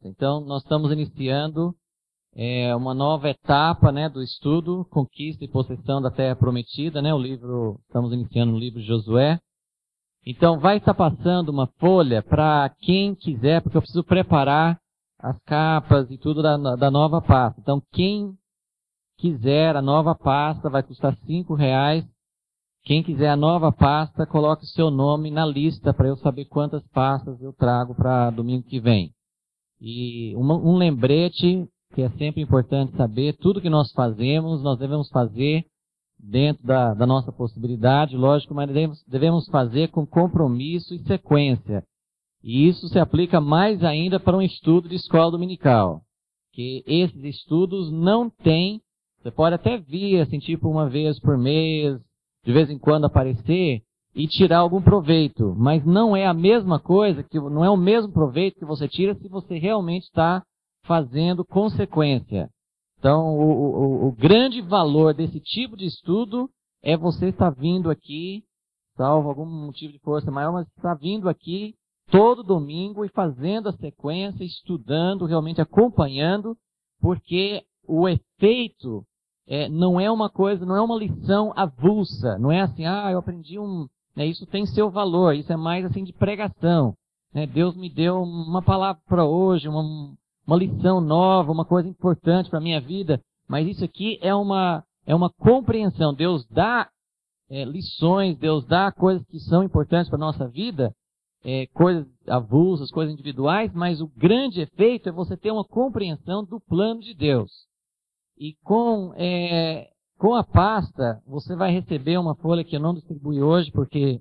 pasta. Então, nós estamos iniciando uma nova etapa, né, do estudo, Conquista e Possessão da Terra Prometida, né, estamos iniciando o livro de Josué. Então, vai estar passando uma folha para quem quiser, porque eu preciso preparar as capas e tudo da nova pasta. Então, quem quiser a nova pasta vai custar R$5. Quem quiser a nova pasta, coloque o seu nome na lista para eu saber quantas pastas eu trago para domingo que vem. E um lembrete, que é sempre importante saber, tudo que nós fazemos, nós devemos fazer dentro da nossa possibilidade, lógico, mas devemos fazer com compromisso e sequência. E isso se aplica mais ainda para um estudo de escola dominical. Que esses estudos não têm, você pode até vir, assim, tipo uma vez por mês, de vez em quando aparecer e tirar algum proveito, mas não é a mesma coisa, não é o mesmo proveito que você tira se você realmente está fazendo consequência. Então, o grande valor desse tipo de estudo é você estar vindo aqui, salvo algum motivo de força maior, mas estar vindo aqui todo domingo e fazendo a sequência, estudando, realmente acompanhando, porque o efeito não é uma coisa, não é uma lição avulsa, não é assim, eu aprendi isso tem seu valor, isso é mais assim de pregação. Né? Deus me deu uma palavra para hoje, uma lição nova, uma coisa importante para a minha vida, mas isso aqui é uma compreensão. Deus dá lições, Deus dá coisas que são importantes para a nossa vida, coisas avulsas, coisas individuais, mas o grande efeito é você ter uma compreensão do plano de Deus. E com a pasta, você vai receber uma folha que eu não distribuí hoje, porque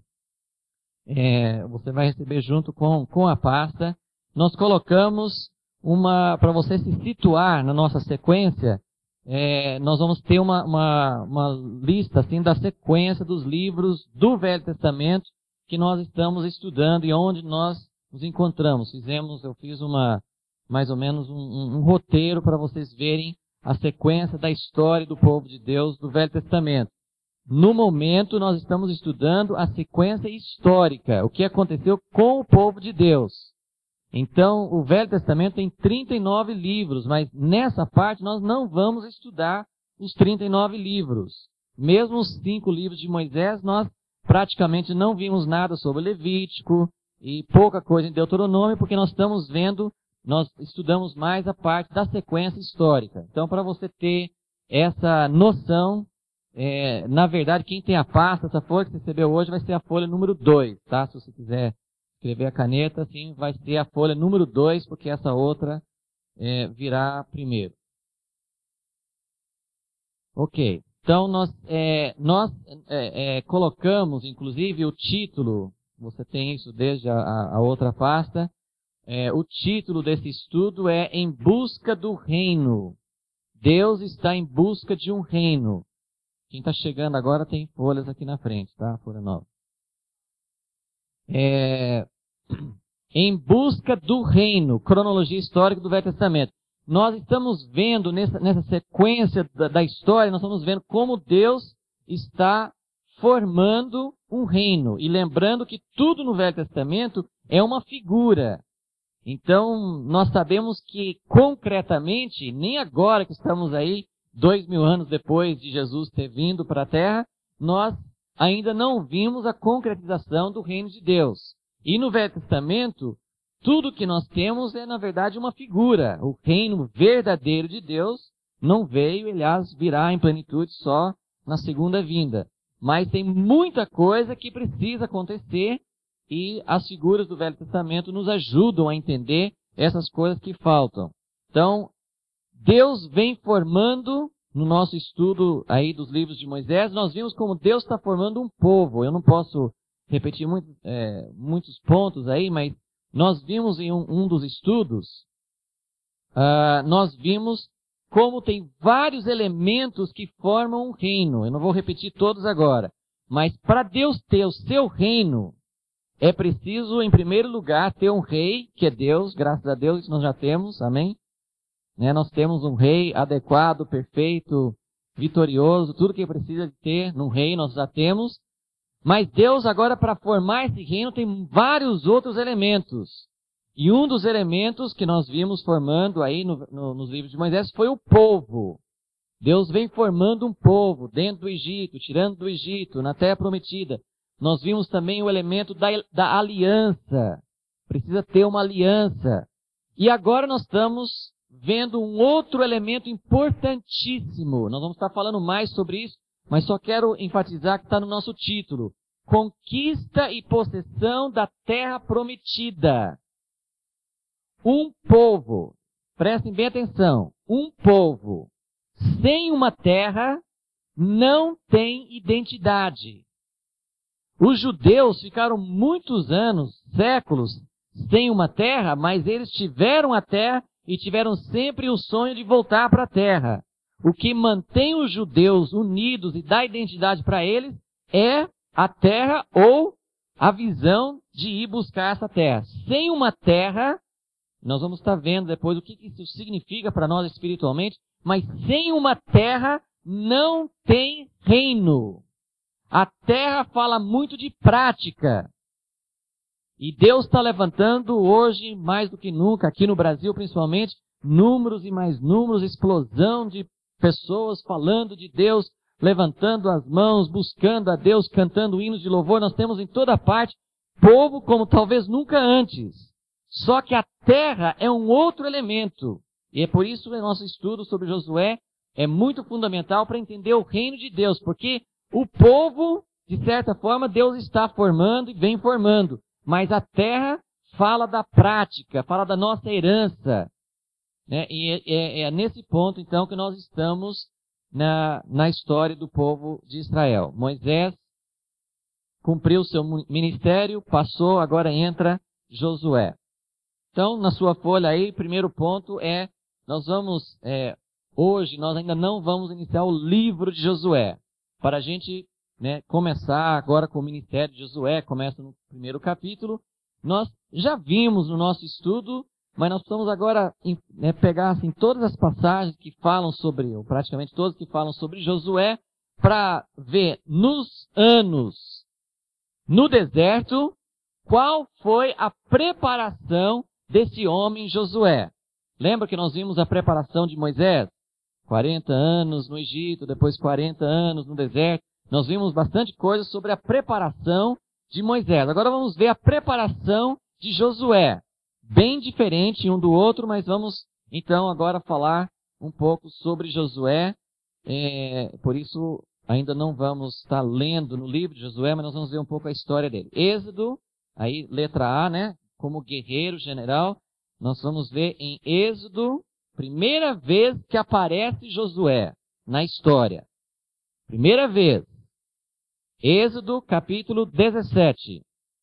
você vai receber junto com a pasta. Nós colocamos para você se situar na nossa sequência, nós vamos ter uma lista assim, da sequência dos livros do Velho Testamento que nós estamos estudando e onde nós nos encontramos. Eu fiz mais ou menos um roteiro para vocês verem a sequência da história do povo de Deus do Velho Testamento. No momento, nós estamos estudando a sequência histórica, o que aconteceu com o povo de Deus. Então, o Velho Testamento tem 39 livros, mas nessa parte nós não vamos estudar os 39 livros. Mesmo os 5 livros de Moisés, nós praticamente não vimos nada sobre Levítico e pouca coisa em Deuteronômio, porque nós estudamos mais a parte da sequência histórica. Então, para você ter essa noção, na verdade, quem tem a pasta, essa folha que você recebeu hoje, vai ser a folha número 2, tá? Se você quiser escrever a caneta, assim, vai ser a folha número 2, porque essa outra virá primeiro. Ok. Então, nós colocamos, inclusive, o título, você tem isso desde a outra pasta. O título desse estudo é Em Busca do Reino. Deus está em busca de um reino. Quem está chegando agora tem folhas aqui na frente, tá? Folha nova. Em busca do reino, cronologia histórica do Velho Testamento. Nós estamos vendo nessa sequência da história, nós estamos vendo como Deus está formando um reino. E lembrando que tudo no Velho Testamento é uma figura. Então, nós sabemos que, concretamente, nem agora que estamos aí, 2000 anos depois de Jesus ter vindo para a Terra, nós ainda não vimos a concretização do reino de Deus. E no Velho Testamento, tudo que nós temos é, na verdade, uma figura. O reino verdadeiro de Deus não veio, aliás, virá em plenitude só na segunda vinda. Mas tem muita coisa que precisa acontecer e as figuras do Velho Testamento nos ajudam a entender essas coisas que faltam. Então, Deus vem formando, no nosso estudo aí dos livros de Moisés, nós vimos como Deus está formando um povo. Eu não posso repetir muitos pontos aí, mas nós vimos em um dos estudos, nós vimos como tem vários elementos que formam um reino. Eu não vou repetir todos agora, mas para Deus ter o seu reino, é preciso, em primeiro lugar, ter um rei, que é Deus, graças a Deus, isso nós já temos, amém? Nós temos um rei adequado, perfeito, vitorioso, tudo que precisa de ter num rei nós já temos. Mas Deus agora, para formar esse reino, tem vários outros elementos. E um dos elementos que nós vimos formando aí nos livros de Moisés foi o povo. Deus vem formando um povo dentro do Egito, tirando do Egito, na terra prometida. Nós vimos também o elemento da aliança. Precisa ter uma aliança. E agora nós estamos vendo um outro elemento importantíssimo. Nós vamos estar falando mais sobre isso, mas só quero enfatizar que está no nosso título. Conquista e possessão da terra prometida. Um povo, prestem bem atenção, um povo sem uma terra não tem identidade. Os judeus ficaram muitos anos, séculos, sem uma terra, mas eles tiveram a terra e tiveram sempre o sonho de voltar para a terra. O que mantém os judeus unidos e dá identidade para eles é a terra ou a visão de ir buscar essa terra. Sem uma terra, nós vamos estar vendo depois o que isso significa para nós espiritualmente, mas sem uma terra não tem reino. A terra fala muito de prática. E Deus está levantando hoje, mais do que nunca, aqui no Brasil principalmente, números e mais números, explosão de pessoas falando de Deus, levantando as mãos, buscando a Deus, cantando hinos de louvor. Nós temos em toda parte povo como talvez nunca antes. Só que a terra é um outro elemento. E é por isso que o nosso estudo sobre Josué é muito fundamental para entender o reino de Deus. Porque o povo, de certa forma, Deus está formando e vem formando. Mas a terra fala da prática, fala da nossa herança. Né? E é nesse ponto, então, que nós estamos na história do povo de Israel. Moisés cumpriu seu ministério, passou, agora entra Josué. Então, na sua folha aí, primeiro ponto é, hoje nós ainda não vamos iniciar o livro de Josué. Para a gente começar agora com o ministério de Josué, começa no primeiro capítulo. Nós já vimos no nosso estudo, mas nós precisamos agora pegar assim, todas as passagens que falam sobre, ou praticamente todas que falam sobre Josué, para ver nos anos no deserto, qual foi a preparação desse homem Josué. Lembra que nós vimos a preparação de Moisés? 40 anos no Egito, depois 40 anos no deserto. Nós vimos bastante coisa sobre a preparação de Moisés. Agora vamos ver a preparação de Josué. Bem diferente um do outro, mas vamos então agora falar um pouco sobre Josué. Por isso ainda não vamos estar lendo no livro de Josué, mas nós vamos ver um pouco a história dele. Êxodo, aí letra A, como guerreiro general, nós vamos ver em Êxodo, primeira vez que aparece Josué na história. Primeira vez. Êxodo, capítulo 17.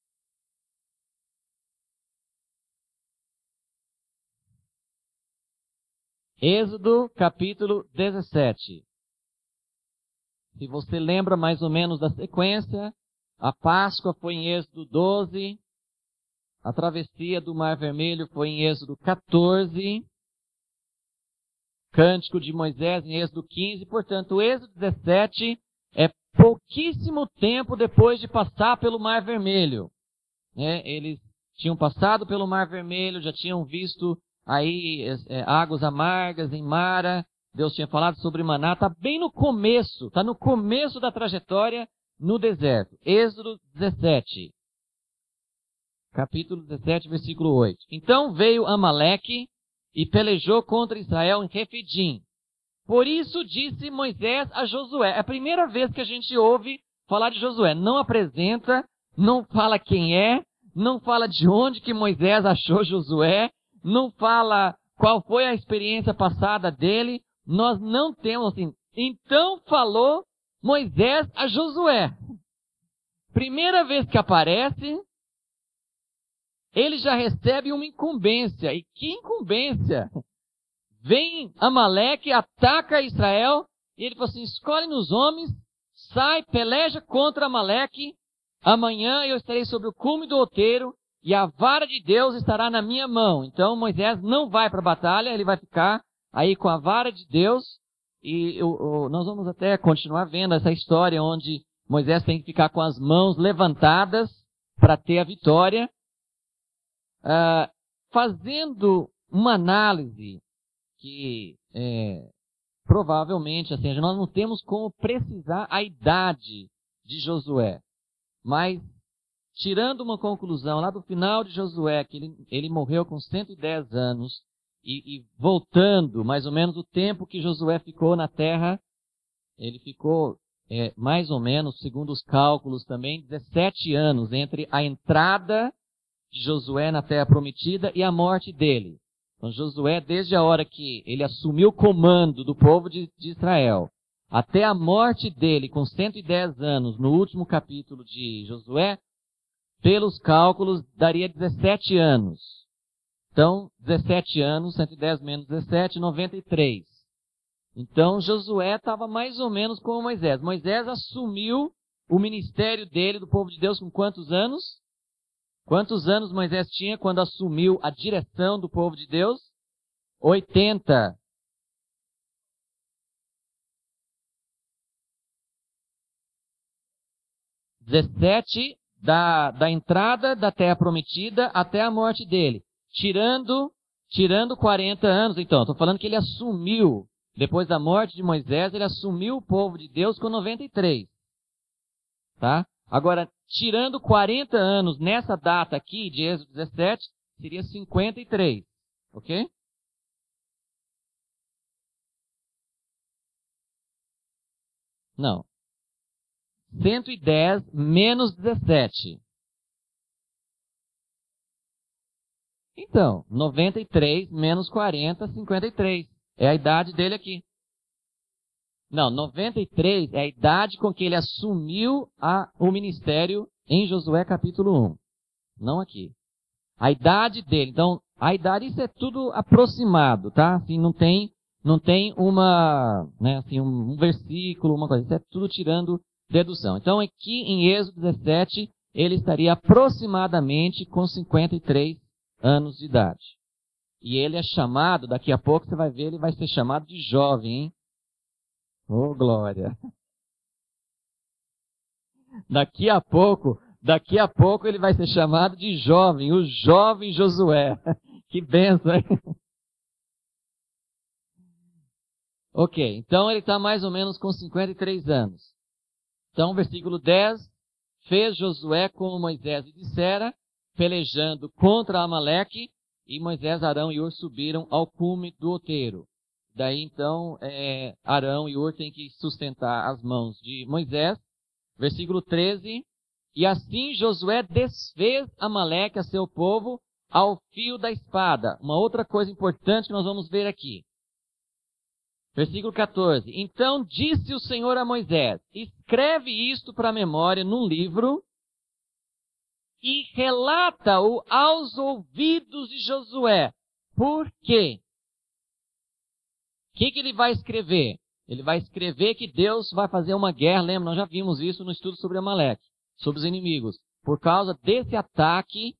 Êxodo, capítulo 17. Se você lembra mais ou menos da sequência, a Páscoa foi em Êxodo 12, a travessia do Mar Vermelho foi em Êxodo 14, Cântico de Moisés em Êxodo 15, portanto, o Êxodo 17 é pouquíssimo tempo depois de passar pelo Mar Vermelho. Eles tinham passado pelo Mar Vermelho, já tinham visto aí águas amargas em Mara, Deus tinha falado sobre maná, está bem no começo, está no começo da trajetória no deserto. Êxodo 17, capítulo 17, versículo 8. Então veio Amaleque e pelejou contra Israel em Refidim. Por isso disse Moisés a Josué. É a primeira vez que a gente ouve falar de Josué. Não apresenta, não fala quem é, não fala de onde que Moisés achou Josué, não fala qual foi a experiência passada dele. Nós não temos assim. Então falou Moisés a Josué. Primeira vez que aparece, ele já recebe uma incumbência. E que incumbência? Vem Amaleque, ataca Israel, e ele falou assim, escolhe nos homens, sai, peleja contra Amaleque, amanhã eu estarei sobre o cume do outeiro, e a vara de Deus estará na minha mão. Então Moisés não vai para a batalha, ele vai ficar aí com a vara de Deus, e nós vamos até continuar vendo essa história onde Moisés tem que ficar com as mãos levantadas para ter a vitória. fazendo uma análise que provavelmente, assim, nós não temos como precisar a idade de Josué, mas tirando uma conclusão lá do final de Josué, que ele morreu com 110 anos, e voltando mais ou menos o tempo que Josué ficou na terra, ele ficou mais ou menos, segundo os cálculos também, 17 anos entre a entrada de Josué na terra prometida e a morte dele. Então Josué, desde a hora que ele assumiu o comando do povo de Israel, até a morte dele com 110 anos, no último capítulo de Josué, pelos cálculos, daria 17 anos. Então, 17 anos, 110 menos 17, 93. Então, Josué estava mais ou menos como Moisés. Moisés assumiu o ministério dele, do povo de Deus, com quantos anos? Quantos anos Moisés tinha quando assumiu a direção do povo de Deus? 80. (17) da entrada da terra prometida até a morte dele. Tirando 40 anos, então. Estou falando que ele assumiu, depois da morte de Moisés, ele assumiu o povo de Deus com 93. Tá? Agora, tirando 40 anos nessa data aqui, de Êxodo 17, seria 53. Ok? Não. 110 menos 17. Então, 93 menos 40, 53. É a idade dele aqui. Não, 93 é a idade com que ele assumiu o ministério em Josué capítulo 1. Não aqui. A idade dele. Então, a idade, isso é tudo aproximado, tá? Assim, não tem uma, né, assim, um versículo, uma coisa. Isso é tudo tirando dedução. Então, aqui em Êxodo 17, ele estaria aproximadamente com 53 anos de idade. E ele é chamado, daqui a pouco você vai ver, ele vai ser chamado de jovem, hein? Ô, glória! Daqui a pouco ele vai ser chamado de jovem, o jovem Josué. Que benção, hein? Ok, então ele está mais ou menos com 53 anos. Então, versículo 10, fez Josué como Moisés lhe dissera, pelejando contra Amaleque, e Moisés, Arão e Hur subiram ao cume do outeiro. Daí, então, Arão e Hur têm que sustentar as mãos de Moisés. Versículo 13, e assim Josué desfez Amaleque a seu povo ao fio da espada. Uma outra coisa importante que nós vamos ver aqui. Versículo 14, então disse o Senhor a Moisés, escreve isto para a memória num livro e relata-o aos ouvidos de Josué. Por quê? O que ele vai escrever? Ele vai escrever que Deus vai fazer uma guerra. Lembra, nós já vimos isso no estudo sobre Amaleque, sobre os inimigos. Por causa desse ataque,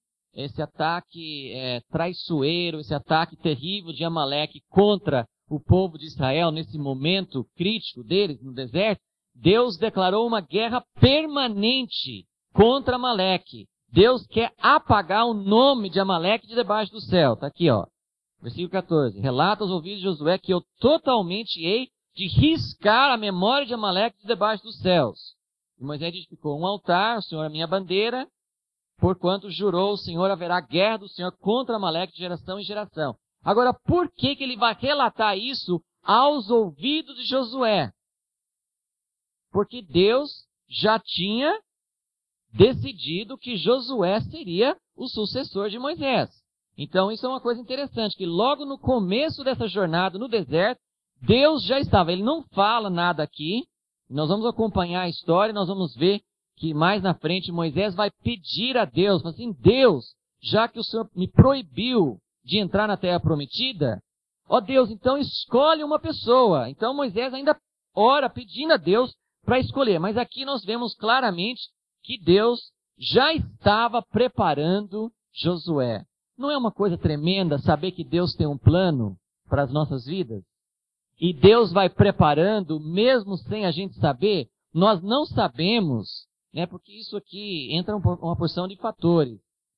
traiçoeiro, esse ataque terrível de Amaleque contra o povo de Israel, nesse momento crítico deles no deserto, Deus declarou uma guerra permanente contra Amaleque. Deus quer apagar o nome de Amaleque de debaixo do céu. Está aqui, ó. Versículo 14. Relata aos ouvidos de Josué que eu totalmente hei de riscar a memória de Amaleque de debaixo dos céus. E Moisés edificou um altar, o Senhor é minha bandeira, porquanto jurou o Senhor haverá guerra do Senhor contra Amaleque de geração em geração. Agora, por que ele vai relatar isso aos ouvidos de Josué? Porque Deus já tinha decidido que Josué seria o sucessor de Moisés. Então, isso é uma coisa interessante, que logo no começo dessa jornada no deserto, Deus já estava. Ele não fala nada aqui. Nós vamos acompanhar a história, nós vamos ver que mais na frente Moisés vai pedir a Deus, assim, Deus, já que o Senhor me proibiu de entrar na terra prometida, ó Deus, então escolhe uma pessoa. Então Moisés ainda ora pedindo a Deus para escolher. Mas aqui nós vemos claramente que Deus já estava preparando Josué. Não é uma coisa tremenda saber que Deus tem um plano para as nossas vidas? E Deus vai preparando, mesmo sem a gente saber? Nós não sabemos, né? Porque isso aqui entra uma porção de fatores.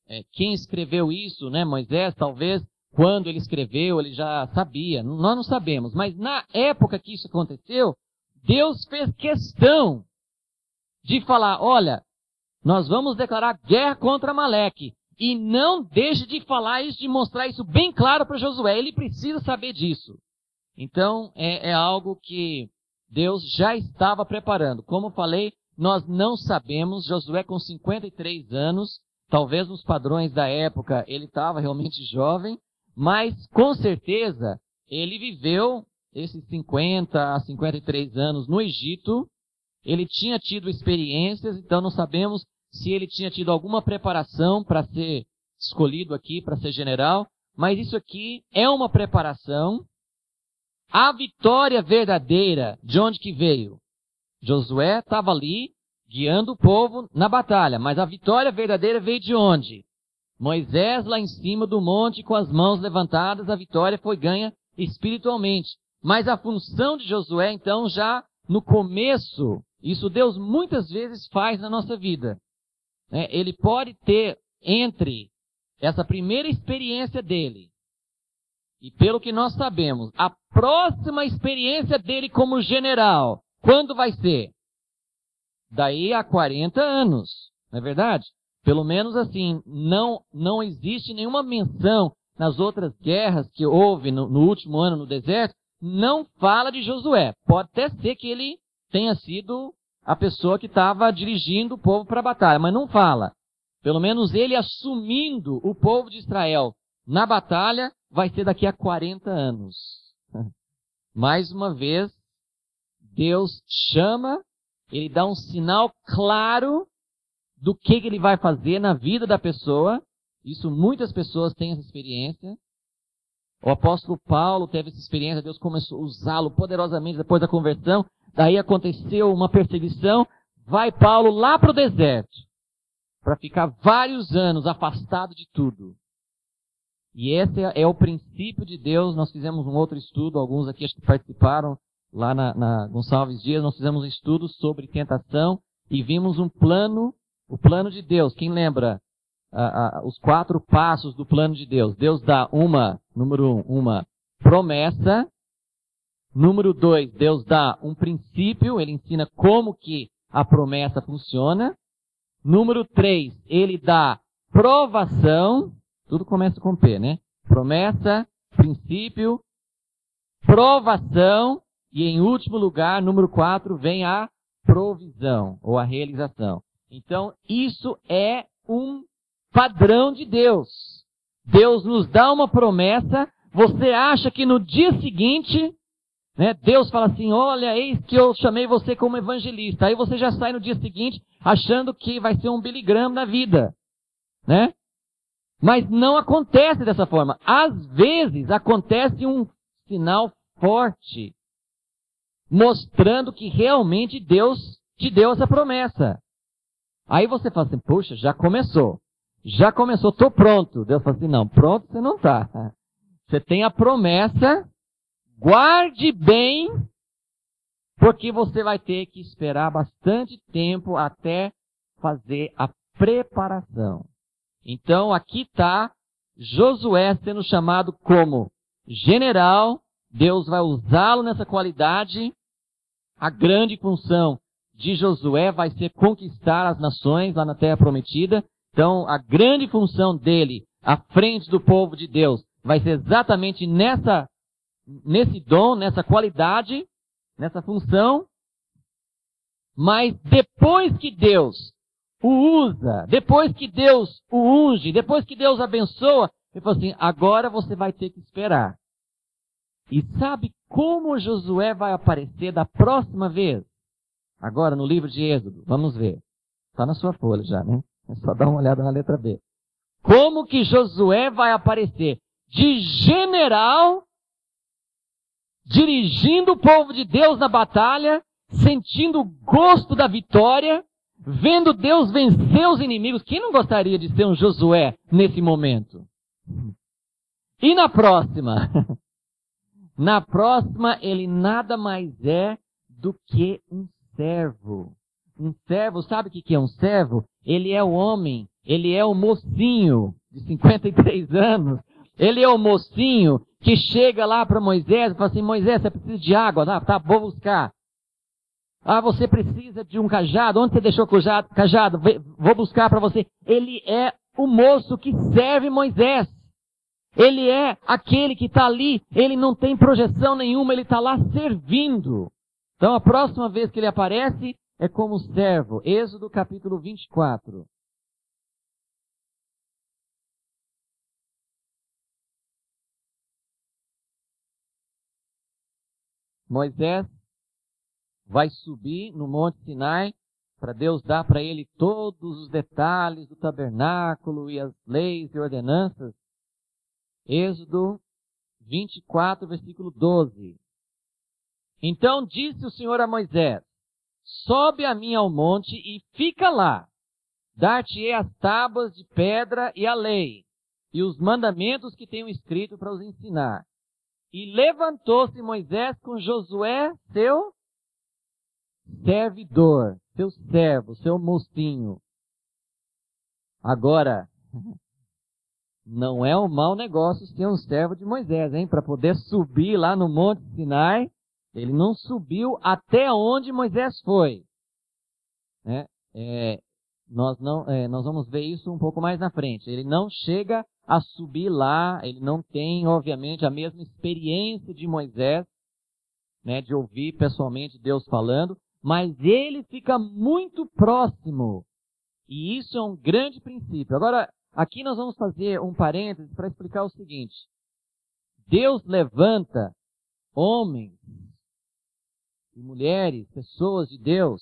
quem escreveu isso, né, Moisés, talvez quando ele escreveu, ele já sabia. Nós não sabemos, mas na época que isso aconteceu, Deus fez questão de falar, olha, nós vamos declarar guerra contra Amaleque. E não deixe de falar isso, de mostrar isso bem claro para Josué. Ele precisa saber disso. Então, é algo que Deus já estava preparando. Como falei, nós não sabemos. Josué com 53 anos, talvez nos padrões da época ele estava realmente jovem, mas com certeza ele viveu esses 50 a 53 anos no Egito. Ele tinha tido experiências, então não sabemos se ele tinha tido alguma preparação para ser escolhido aqui, para ser general, mas isso aqui é uma preparação. A vitória verdadeira, de onde que veio? Josué estava ali, guiando o povo na batalha, mas a vitória verdadeira veio de onde? Moisés lá em cima do monte, com as mãos levantadas, a vitória foi ganha espiritualmente. Mas a função de Josué, então, já no começo, isso Deus muitas vezes faz na nossa vida. Ele pode ter, entre essa primeira experiência dele, e pelo que nós sabemos, a próxima experiência dele como general, quando vai ser? Daí a 40 anos, não é verdade? Pelo menos assim, não existe nenhuma menção nas outras guerras que houve no último ano no deserto, não fala de Josué. Pode até ser que ele tenha sido a pessoa que estava dirigindo o povo para a batalha, mas não fala. Pelo menos ele assumindo o povo de Israel na batalha vai ser daqui a 40 anos. Mais uma vez, Deus chama, ele dá um sinal claro do que ele vai fazer na vida da pessoa. Isso muitas pessoas têm essa experiência. O apóstolo Paulo teve essa experiência, Deus começou a usá-lo poderosamente depois da conversão. Daí aconteceu uma perseguição, vai Paulo lá para o deserto, para ficar vários anos afastado de tudo. E esse é o princípio de Deus. Nós fizemos um outro estudo, alguns aqui acho que participaram lá na Gonçalves Dias, nós fizemos um estudo sobre tentação e vimos o plano de Deus. Quem lembra os 4 passos do plano de Deus? Deus dá número 1, uma promessa. Número 2, Deus dá um princípio, ele ensina como que a promessa funciona. Número 3, ele dá provação, tudo começa com P, né? Promessa, princípio, provação, e em último lugar, número 4, vem a provisão, ou a realização. Então, isso é um padrão de Deus. Deus nos dá uma promessa, você acha que no dia seguinte, Deus fala assim, olha, eis que eu chamei você como evangelista. Aí você já sai no dia seguinte achando que vai ser um Billy Graham na vida. Mas não acontece dessa forma. Às vezes acontece um sinal forte, mostrando que realmente Deus te deu essa promessa. Aí você fala assim, puxa, já começou, estou pronto. Deus fala assim, não, pronto você não está. Você tem a promessa, guarde bem, porque você vai ter que esperar bastante tempo até fazer a preparação. Então aqui está Josué sendo chamado como general. Deus vai usá-lo nessa qualidade. A grande função de Josué vai ser conquistar as nações lá na Terra Prometida. Então a grande função dele à frente do povo de Deus vai ser exatamente nesse dom, nessa qualidade, nessa função. Mas depois que Deus o usa, depois que Deus o unge, depois que Deus abençoa, ele fala assim, agora você vai ter que esperar. E sabe como Josué vai aparecer da próxima vez? Agora no livro de Êxodo, vamos ver. Está na sua folha já, né? É só dar uma olhada na letra B. Como que Josué vai aparecer? De general, dirigindo o povo de Deus na batalha, sentindo o gosto da vitória, vendo Deus vencer os inimigos. Quem não gostaria de ser um Josué nesse momento? E na próxima? Na próxima, ele nada mais é do que um servo. Um servo, sabe o que é um servo? Ele é o homem Ele é o mocinho de 53 anos. Ele é o mocinho que chega lá para Moisés e fala assim, Moisés, você precisa de água? Tá, vou buscar. Ah, você precisa de um cajado? Onde você deixou o cajado? Vou buscar para você. Ele é o moço que serve Moisés. Ele é aquele que está ali. Ele não tem projeção nenhuma, ele está lá servindo. Então a próxima vez que ele aparece é como servo. Êxodo capítulo 24. Moisés vai subir no Monte Sinai para Deus dar para ele todos os detalhes do tabernáculo e as leis e ordenanças. Êxodo 24, versículo 12. Então disse o Senhor a Moisés, sobe a mim ao monte e fica lá. Dar-te-ei as tábuas de pedra e a lei, e os mandamentos que tenho escrito para os ensinar. E levantou-se Moisés com Josué, seu servidor, seu servo, seu mocinho. Agora, não é um mau negócio ser um servo de Moisés, hein? Para poder subir lá no Monte Sinai, ele não subiu até onde Moisés foi. Né? Nós vamos ver isso um pouco mais na frente. Ele não chega a subir lá, ele não tem, obviamente, a mesma experiência de Moisés, né, de ouvir pessoalmente Deus falando, mas ele fica muito próximo. E isso é um grande princípio. Agora, aqui nós vamos fazer um parênteses para explicar o seguinte. Deus levanta homens e mulheres, pessoas de Deus,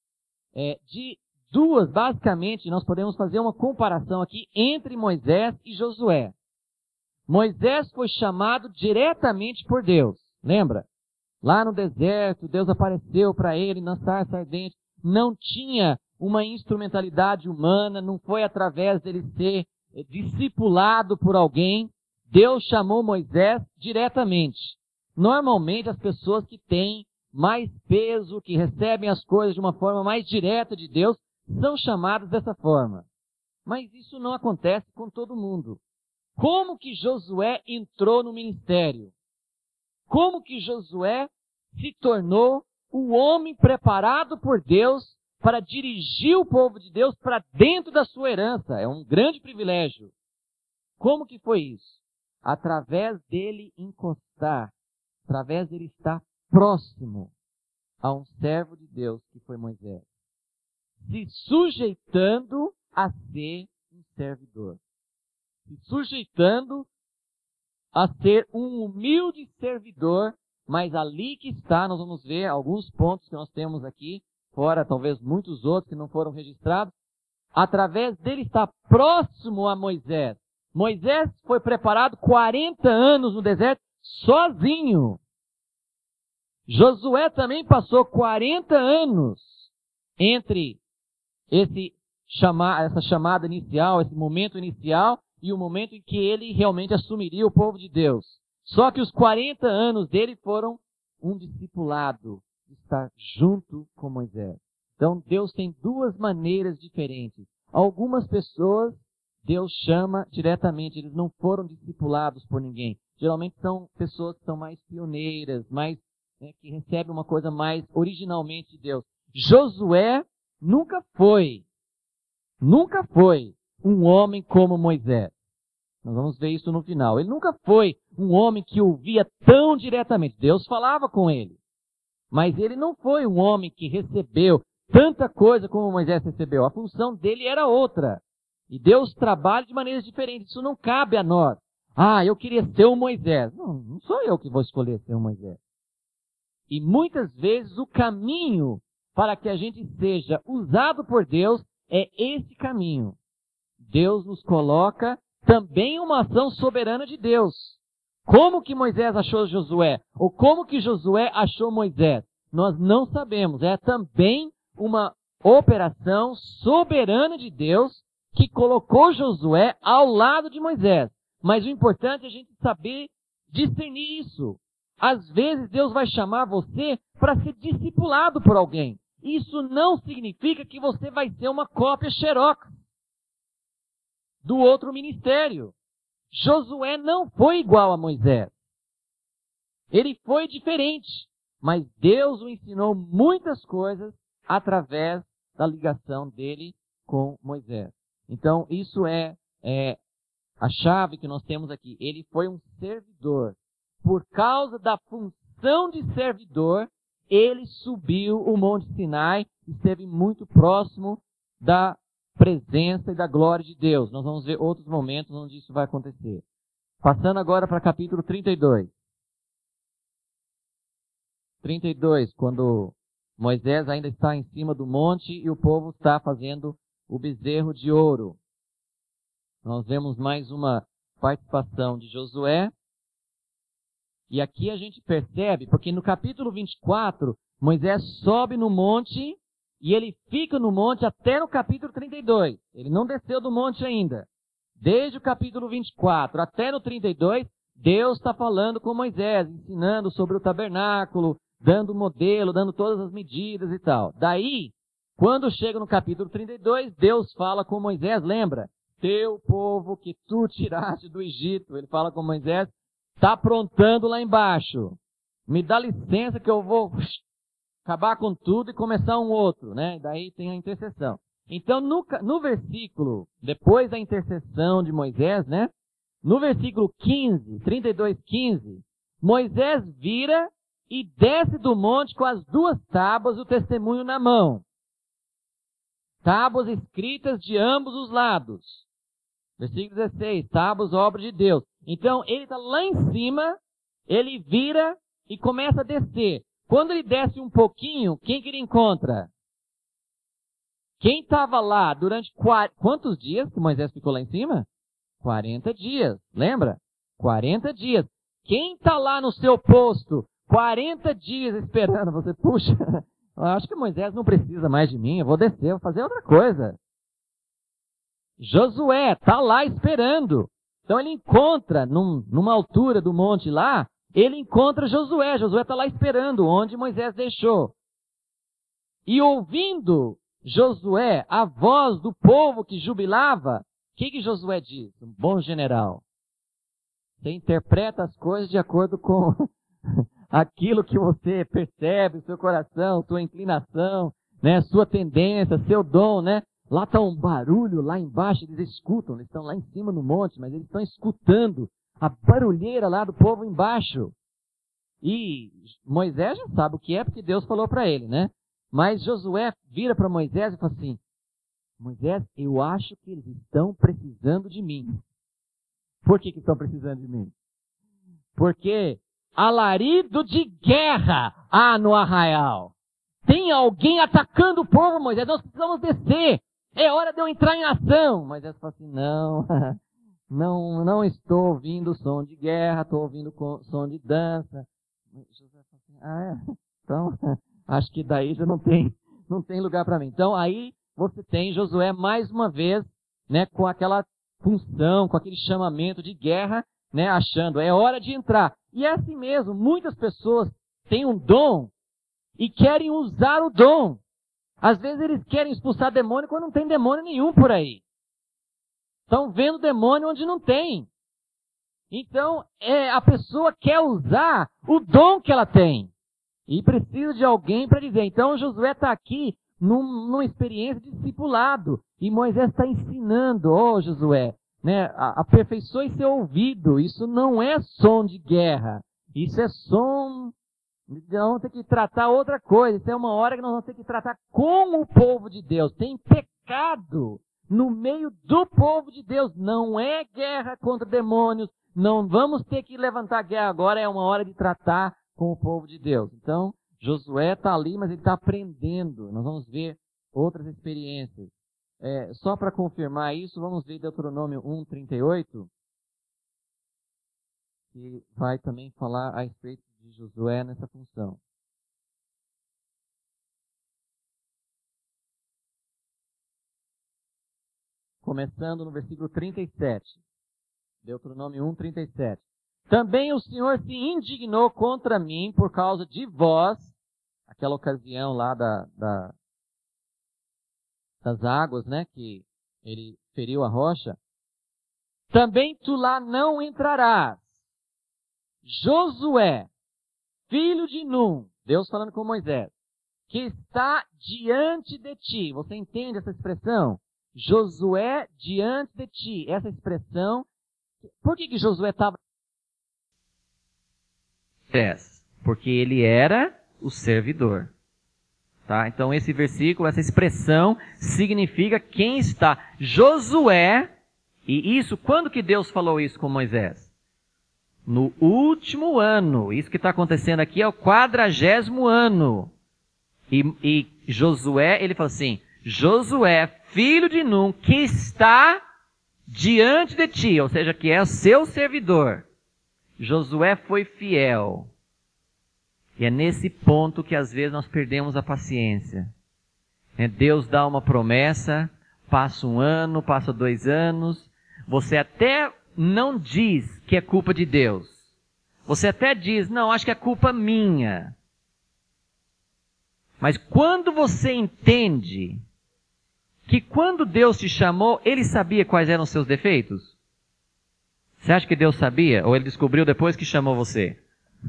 de duas, basicamente, nós podemos fazer uma comparação aqui entre Moisés e Josué. Moisés foi chamado diretamente por Deus, lembra? Lá no deserto, Deus apareceu para ele na sarça ardente. Não tinha uma instrumentalidade humana, não foi através dele ser discipulado por alguém. Deus chamou Moisés diretamente. Normalmente, as pessoas que têm mais peso, que recebem as coisas de uma forma mais direta de Deus, são chamadas dessa forma. Mas isso não acontece com todo mundo. Como que Josué entrou no ministério? Como que Josué se tornou o homem preparado por Deus para dirigir o povo de Deus para dentro da sua herança? É um grande privilégio. Como que foi isso? Através dele encostar, através dele estar próximo a um servo de Deus que foi Moisés. Se sujeitando a ser um servidor. Se sujeitando a ser um humilde servidor, mas ali que está, nós vamos ver alguns pontos que nós temos aqui, fora talvez muitos outros que não foram registrados, através dele está próximo a Moisés. Moisés foi preparado 40 anos no deserto sozinho. Josué também passou 40 anos entre essa chamada inicial, esse momento inicial, e o momento em que ele realmente assumiria o povo de Deus. Só que os 40 anos dele foram um discipulado, de estar junto com Moisés. Então Deus tem duas maneiras diferentes. Algumas pessoas Deus chama diretamente, eles não foram discipulados por ninguém. Geralmente são pessoas que são mais pioneiras, que recebem uma coisa mais originalmente de Deus. Josué nunca foi um homem como Moisés. Nós vamos ver isso no final. Ele nunca foi um homem que ouvia tão diretamente. Deus falava com ele. Mas ele não foi um homem que recebeu tanta coisa como Moisés recebeu. A função dele era outra. E Deus trabalha de maneiras diferentes. Isso não cabe a nós. Ah, eu queria ser um Moisés. Não sou eu que vou escolher ser um Moisés. E muitas vezes o caminho para que a gente seja usado por Deus é esse caminho. Deus nos coloca também em uma ação soberana de Deus. Como que Moisés achou Josué? Ou como que Josué achou Moisés? Nós não sabemos. É também uma operação soberana de Deus que colocou Josué ao lado de Moisés. Mas o importante é a gente saber discernir isso. Às vezes Deus vai chamar você para ser discipulado por alguém. Isso não significa que você vai ser uma cópia xerox. do outro ministério. Josué não foi igual a Moisés. Ele foi diferente, mas Deus o ensinou muitas coisas através da ligação dele com Moisés. Então, isso é a chave que nós temos aqui. Ele foi um servidor. Por causa da função de servidor, ele subiu o Monte Sinai e esteve muito próximo da presença e da glória de Deus. Nós vamos ver outros momentos onde isso vai acontecer. Passando agora para capítulo 32. 32, quando Moisés ainda está em cima do monte e o povo está fazendo o bezerro de ouro. Nós vemos mais uma participação de Josué. E aqui a gente percebe, porque no capítulo 24, Moisés sobe no monte e ele fica no monte até no capítulo 32. Ele não desceu do monte ainda. Desde o capítulo 24 até no 32, Deus está falando com Moisés, ensinando sobre o tabernáculo, dando o modelo, dando todas as medidas e tal. Daí, quando chega no capítulo 32, Deus fala com Moisés, lembra? Teu povo que tu tiraste do Egito, ele fala com Moisés, está aprontando lá embaixo. Me dá licença que eu vou acabar com tudo e começar um outro, né? E daí tem a intercessão. Então, no versículo, depois da intercessão de Moisés, né? No versículo 15, 32:15, Moisés vira e desce do monte com as duas tábuas e o testemunho na mão. Tábuas escritas de ambos os lados. Versículo 16, tábuas, obra de Deus. Então, ele está lá em cima, ele vira e começa a descer. Quando ele desce um pouquinho, quem que ele encontra? Quem estava lá durante quantos dias que Moisés ficou lá em cima? 40 dias, lembra? 40 dias. Quem está lá no seu posto 40 dias esperando, você, puxa, eu acho que Moisés não precisa mais de mim, eu vou descer, vou fazer outra coisa. Josué está lá esperando. Então ele encontra, numa altura do monte lá, ele encontra Josué. Josué está lá esperando, onde Moisés deixou. E ouvindo Josué a voz do povo que jubilava, o que Josué diz? Um bom general. Você interpreta as coisas de acordo com aquilo que você percebe, seu coração, sua inclinação, né, sua tendência, seu dom, né? Lá está um barulho, lá embaixo eles escutam, eles estão lá em cima no monte, mas eles estão escutando a barulheira lá do povo embaixo. E Moisés já sabe o que é, porque Deus falou para ele, né? Mas Josué vira para Moisés e fala assim, Moisés, eu acho que eles estão precisando de mim. Por que estão precisando de mim? Porque alarido de guerra há no arraial. Tem alguém atacando o povo, Moisés, nós precisamos descer. É hora de eu entrar em ação. Moisés fala assim, não estou ouvindo som de guerra, estou ouvindo som de dança. José fala assim, então, acho que daí já não tem lugar para mim. Então, aí você tem Josué mais uma vez, né, com aquela função, com aquele chamamento de guerra, né, achando, é hora de entrar. E é assim mesmo, muitas pessoas têm um dom e querem usar o dom. Às vezes eles querem expulsar demônio quando não tem demônio nenhum por aí. Estão vendo demônio onde não tem. Então, a pessoa quer usar o dom que ela tem. E precisa de alguém para dizer. Então, Josué está aqui numa experiência de discipulado. E Moisés está ensinando, Josué, né, aperfeiçoe seu ouvido. Isso não é som de guerra. Isso é som... Nós vamos ter que tratar outra coisa. Isso é uma hora que nós vamos ter que tratar com o povo de Deus. Tem pecado no meio do povo de Deus. Não é guerra contra demônios. Não vamos ter que levantar guerra agora. É uma hora de tratar com o povo de Deus. Então, Josué está ali, mas ele está aprendendo. Nós vamos ver outras experiências. Só para confirmar isso, vamos ver Deuteronômio 1:38, que vai também falar a respeito de Josué nessa função. Começando no versículo 37. Deuteronômio 1:37. Também o Senhor se indignou contra mim por causa de vós, aquela ocasião lá das águas, né, que ele feriu a rocha. também tu lá não entrarás. Josué, filho de Num, Deus falando com Moisés, que está diante de ti. Você entende essa expressão? Josué diante de ti. Essa expressão, por que Josué estava? Porque ele era o servidor. Tá? Então esse versículo, essa expressão, significa quem está. Josué, e isso, quando que Deus falou isso com Moisés? No último ano. Isso que está acontecendo aqui é o 40º ano. E Josué, ele fala assim, Josué, filho de Num, que está diante de ti, ou seja, que é o seu servidor. Josué foi fiel. E é nesse ponto que às vezes nós perdemos a paciência. Deus dá uma promessa, passa 1 ano, passa 2 anos, você até não diz que é culpa de Deus. Você até diz, não, acho que é culpa minha. Mas quando você entende que quando Deus te chamou, Ele sabia quais eram os seus defeitos? Você acha que Deus sabia? Ou Ele descobriu depois que chamou você?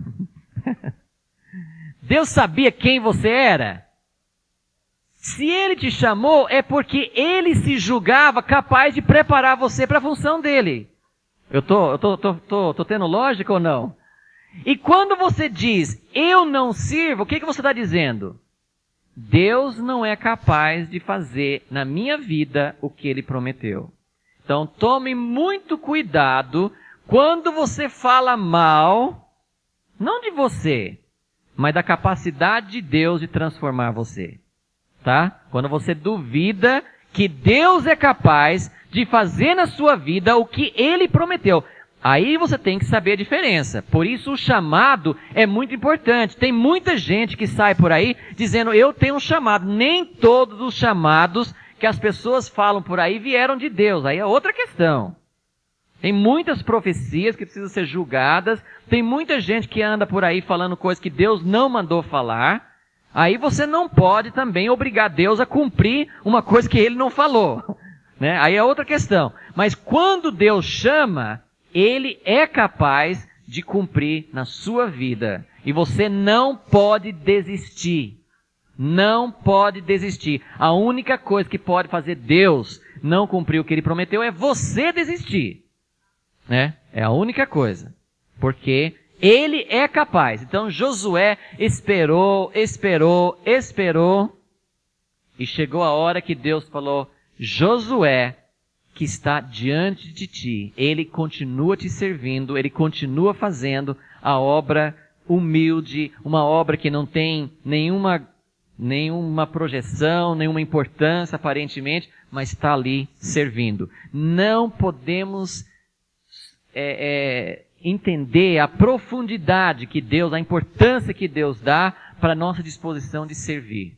Deus sabia quem você era? Se Ele te chamou, é porque Ele se julgava capaz de preparar você para a função dEle. Eu tô tendo lógica ou não? E quando você diz, eu não sirvo, o que você está dizendo? Deus não é capaz de fazer na minha vida o que Ele prometeu. Então tome muito cuidado quando você fala mal, não de você, mas da capacidade de Deus de transformar você. Tá? Quando você duvida que Deus é capaz de fazer na sua vida o que Ele prometeu. Aí você tem que saber a diferença. Por isso o chamado é muito importante. Tem muita gente que sai por aí dizendo, eu tenho um chamado. Nem todos os chamados que as pessoas falam por aí vieram de Deus. Aí é outra questão. Tem muitas profecias que precisam ser julgadas. Tem muita gente que anda por aí falando coisas que Deus não mandou falar. Aí você não pode também obrigar Deus a cumprir uma coisa que Ele não falou. Né? Aí é outra questão. Mas quando Deus chama, Ele é capaz de cumprir na sua vida. E você não pode desistir. Não pode desistir. A única coisa que pode fazer Deus não cumprir o que Ele prometeu é você desistir. Né? É a única coisa. Porque Ele é capaz. Então Josué esperou. E chegou a hora que Deus falou, Josué, que está diante de ti, Ele continua te servindo, Ele continua fazendo a obra humilde, uma obra que não tem nenhuma projeção, nenhuma importância aparentemente, mas está ali servindo. Não podemos entender a profundidade que Deus, a importância que Deus dá para a nossa disposição de servir.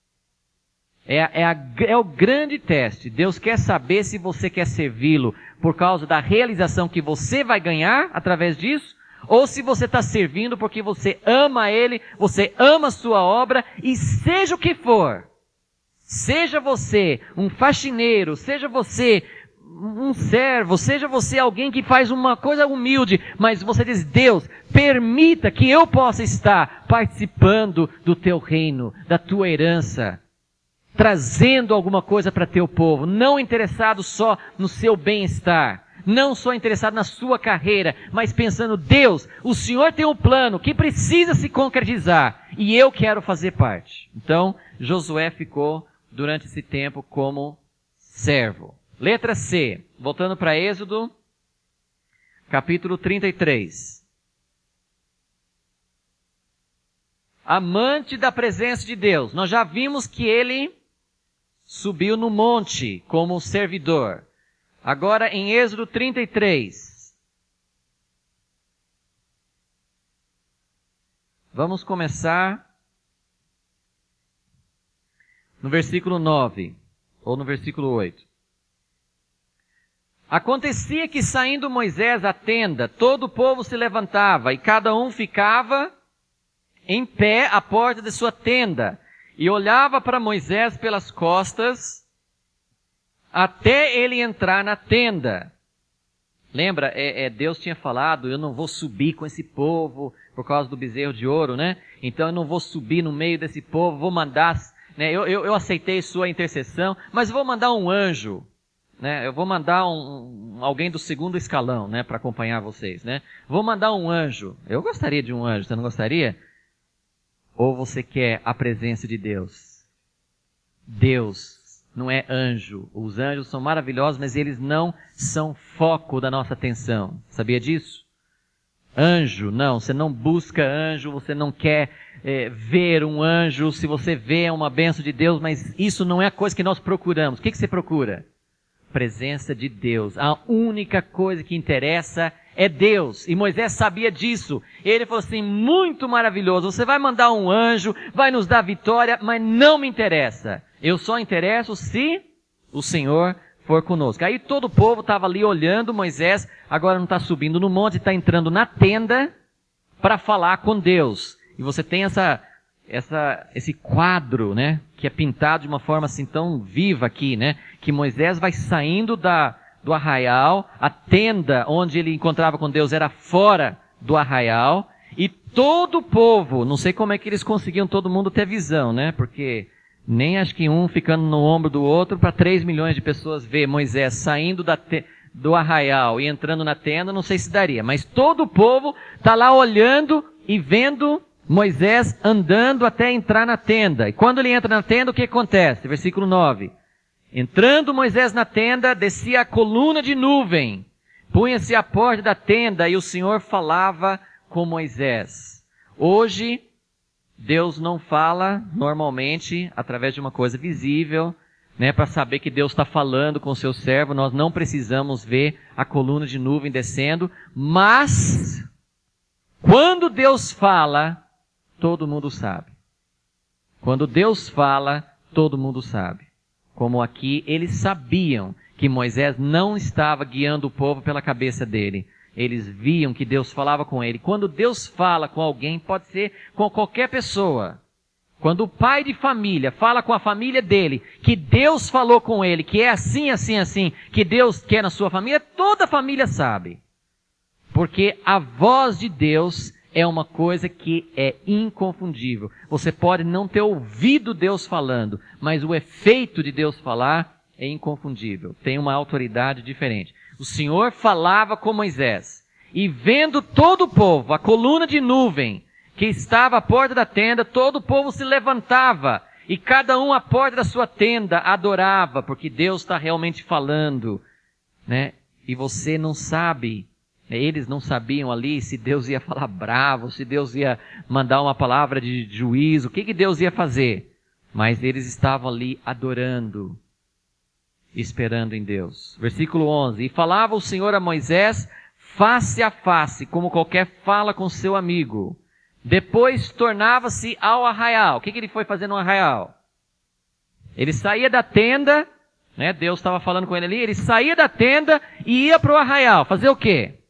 É o grande teste. Deus quer saber se você quer servi-lo por causa da realização que você vai ganhar através disso, ou se você está servindo porque você ama Ele, você ama a sua obra, e seja o que for, seja você um faxineiro, seja você um servo, seja você alguém que faz uma coisa humilde, mas você diz, Deus, permita que eu possa estar participando do teu reino, da tua herança, trazendo alguma coisa para teu povo, não interessado só no seu bem-estar, não só interessado na sua carreira, mas pensando, Deus, o Senhor tem um plano que precisa se concretizar, e eu quero fazer parte. Então, Josué ficou, durante esse tempo, como servo. Letra C, voltando para Êxodo, capítulo 33. Amante da presença de Deus. Nós já vimos que ele subiu no monte como servidor. Agora em Êxodo 33. Vamos começar no versículo 9, ou no versículo 8. Acontecia que saindo Moisés da tenda, todo o povo se levantava e cada um ficava em pé à porta de sua tenda e olhava para Moisés pelas costas até ele entrar na tenda. Lembra? Deus tinha falado, eu não vou subir com esse povo por causa do bezerro de ouro, né? Então eu não vou subir no meio desse povo, vou mandar, né? Eu aceitei sua intercessão, mas vou mandar um anjo, né? Eu vou mandar alguém do segundo escalão, né? Para acompanhar vocês, né? Vou mandar um anjo. Eu gostaria de um anjo, você não gostaria? Ou você quer a presença de Deus? Deus não é anjo. Os anjos são maravilhosos, mas eles não são foco da nossa atenção. Sabia disso? Anjo, não. Você não busca anjo, você não quer ver um anjo. Se você vê, é uma bênção de Deus, mas isso não é a coisa que nós procuramos. O que você procura? Presença de Deus. A única coisa que interessa é Deus. E Moisés sabia disso. Ele falou assim, muito maravilhoso. Você vai mandar um anjo, vai nos dar vitória, mas não me interessa. Eu só interesso se o Senhor for conosco. Aí todo o povo estava ali olhando Moisés, agora não está subindo no monte, está entrando na tenda para falar com Deus. E você tem esse quadro, né, que é pintado de uma forma assim tão viva aqui, né, que Moisés vai saindo do arraial, a tenda onde ele encontrava com Deus era fora do arraial, e todo o povo, não sei como é que eles conseguiam todo mundo ter visão, né, porque nem acho que um ficando no ombro do outro para 3 milhões de pessoas ver Moisés saindo do arraial e entrando na tenda, não sei se daria, mas todo o povo está lá olhando e vendo Moisés andando até entrar na tenda. E quando ele entra na tenda, o que acontece? Versículo 9. Entrando Moisés na tenda, descia a coluna de nuvem, punha-se à porta da tenda e o Senhor falava com Moisés. Hoje, Deus não fala normalmente através de uma coisa visível, né, para saber que Deus está falando com o seu servo. Nós não precisamos ver a coluna de nuvem descendo, mas quando Deus fala, todo mundo sabe. Quando Deus fala, todo mundo sabe. Como aqui, eles sabiam que Moisés não estava guiando o povo pela cabeça dele. Eles viam que Deus falava com ele. Quando Deus fala com alguém, pode ser com qualquer pessoa. Quando o pai de família fala com a família dele, que Deus falou com ele, que é assim, assim, assim, que Deus quer na sua família, toda a família sabe. Porque a voz de Deus é uma coisa que é inconfundível. Você pode não ter ouvido Deus falando, mas o efeito de Deus falar é inconfundível. Tem uma autoridade diferente. O Senhor falava com Moisés, e vendo todo o povo, a coluna de nuvem que estava à porta da tenda, todo o povo se levantava, e cada um à porta da sua tenda adorava, porque Deus está realmente falando, né? E você não sabe, eles não sabiam ali se Deus ia falar bravo, se Deus ia mandar uma palavra de juízo, o que Deus ia fazer, mas eles estavam ali adorando, esperando em Deus. Versículo 11. E falava o Senhor a Moisés face a face, como qualquer fala com seu amigo. Depois tornava-se ao arraial. O que ele foi fazer no arraial? Ele saía da tenda, né? Deus estava falando com ele ali. Ele saía da tenda e ia para o arraial. Fazer o quê?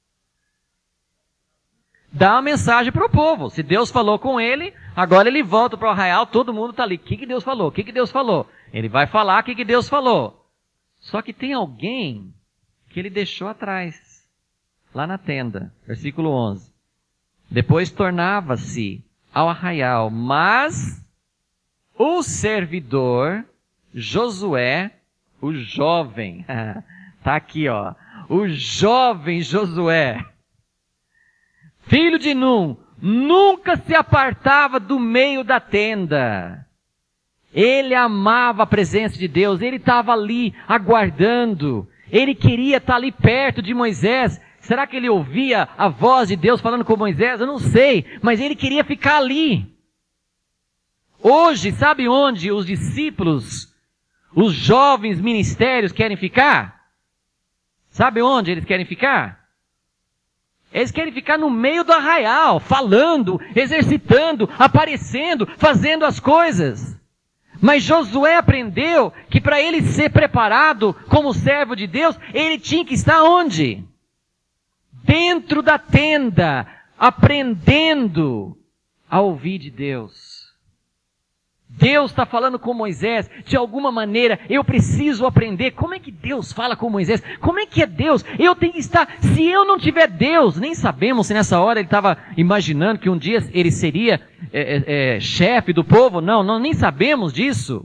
Dar uma mensagem para o povo. Se Deus falou com ele, agora ele volta para o arraial, todo mundo está ali. O que Deus falou? O que Deus falou? Ele vai falar o que Deus falou. Só que tem alguém que ele deixou atrás, lá na tenda. Versículo 11. Depois tornava-se ao arraial, mas o servidor Josué, o jovem, tá aqui ó, o jovem Josué, filho de Num, nunca se apartava do meio da tenda. Ele amava a presença de Deus, ele estava ali aguardando, ele queria estar ali perto de Moisés. Será que ele ouvia a voz de Deus falando com Moisés? Eu não sei, mas ele queria ficar ali. Hoje, sabe onde os discípulos, os jovens ministérios querem ficar? Sabe onde eles querem ficar? Eles querem ficar no meio do arraial, falando, exercitando, aparecendo, fazendo as coisas. Mas Josué aprendeu que para ele ser preparado como servo de Deus, ele tinha que estar onde? Dentro da tenda, aprendendo a ouvir de Deus. Deus está falando com Moisés, de alguma maneira eu preciso aprender. Como é que Deus fala com Moisés? Como é que é Deus? Eu tenho que estar, se eu não tiver Deus, nem sabemos se nessa hora ele estava imaginando que um dia ele seria chefe do povo. Não, nem sabemos disso.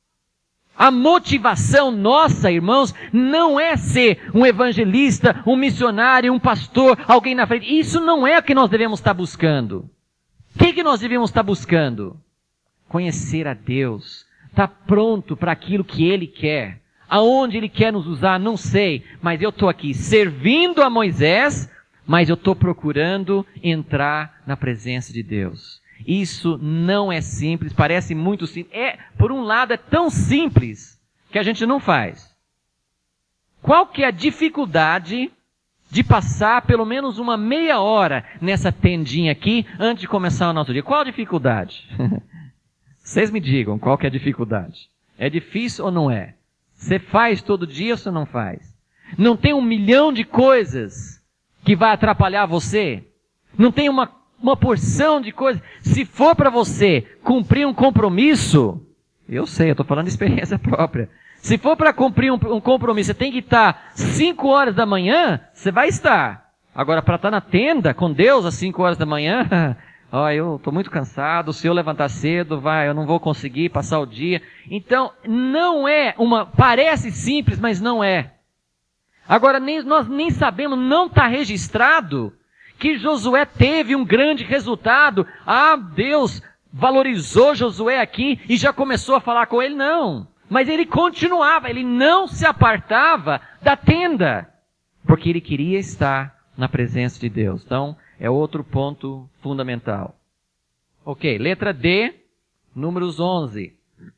A motivação nossa, irmãos, não é ser um evangelista, um missionário, um pastor, alguém na frente. Isso não é o que nós devemos estar buscando. O que nós devemos estar buscando? Conhecer a Deus, estar pronto para aquilo que Ele quer. Aonde Ele quer nos usar, não sei, mas eu estou aqui servindo a Moisés, mas eu estou procurando entrar na presença de Deus. Isso não é simples, parece muito simples. Por um lado, é tão simples que a gente não faz. Qual que é a dificuldade de passar pelo menos uma meia hora nessa tendinha aqui antes de começar o nosso dia? Qual a dificuldade? Vocês me digam qual que é a dificuldade. É difícil ou não é? Você faz todo dia ou você não faz? Não tem 1 milhão de coisas que vai atrapalhar você? Não tem uma porção de coisas? Se for para você cumprir um compromisso, eu sei, eu estou falando de experiência própria. Se for para cumprir um compromisso, você tem que estar 5 horas da manhã, você vai estar. Agora, para estar na tenda com Deus às 5 horas da manhã, eu estou muito cansado, se eu levantar cedo, eu não vou conseguir passar o dia. Então, não é parece simples, mas não é. Agora, nós nem sabemos, não está registrado que Josué teve um grande resultado. Deus valorizou Josué aqui e já começou a falar com ele, não. Mas ele continuava, ele não se apartava da tenda, porque ele queria estar na presença de Deus. Então, é outro ponto fundamental. Ok, letra D, Números 11.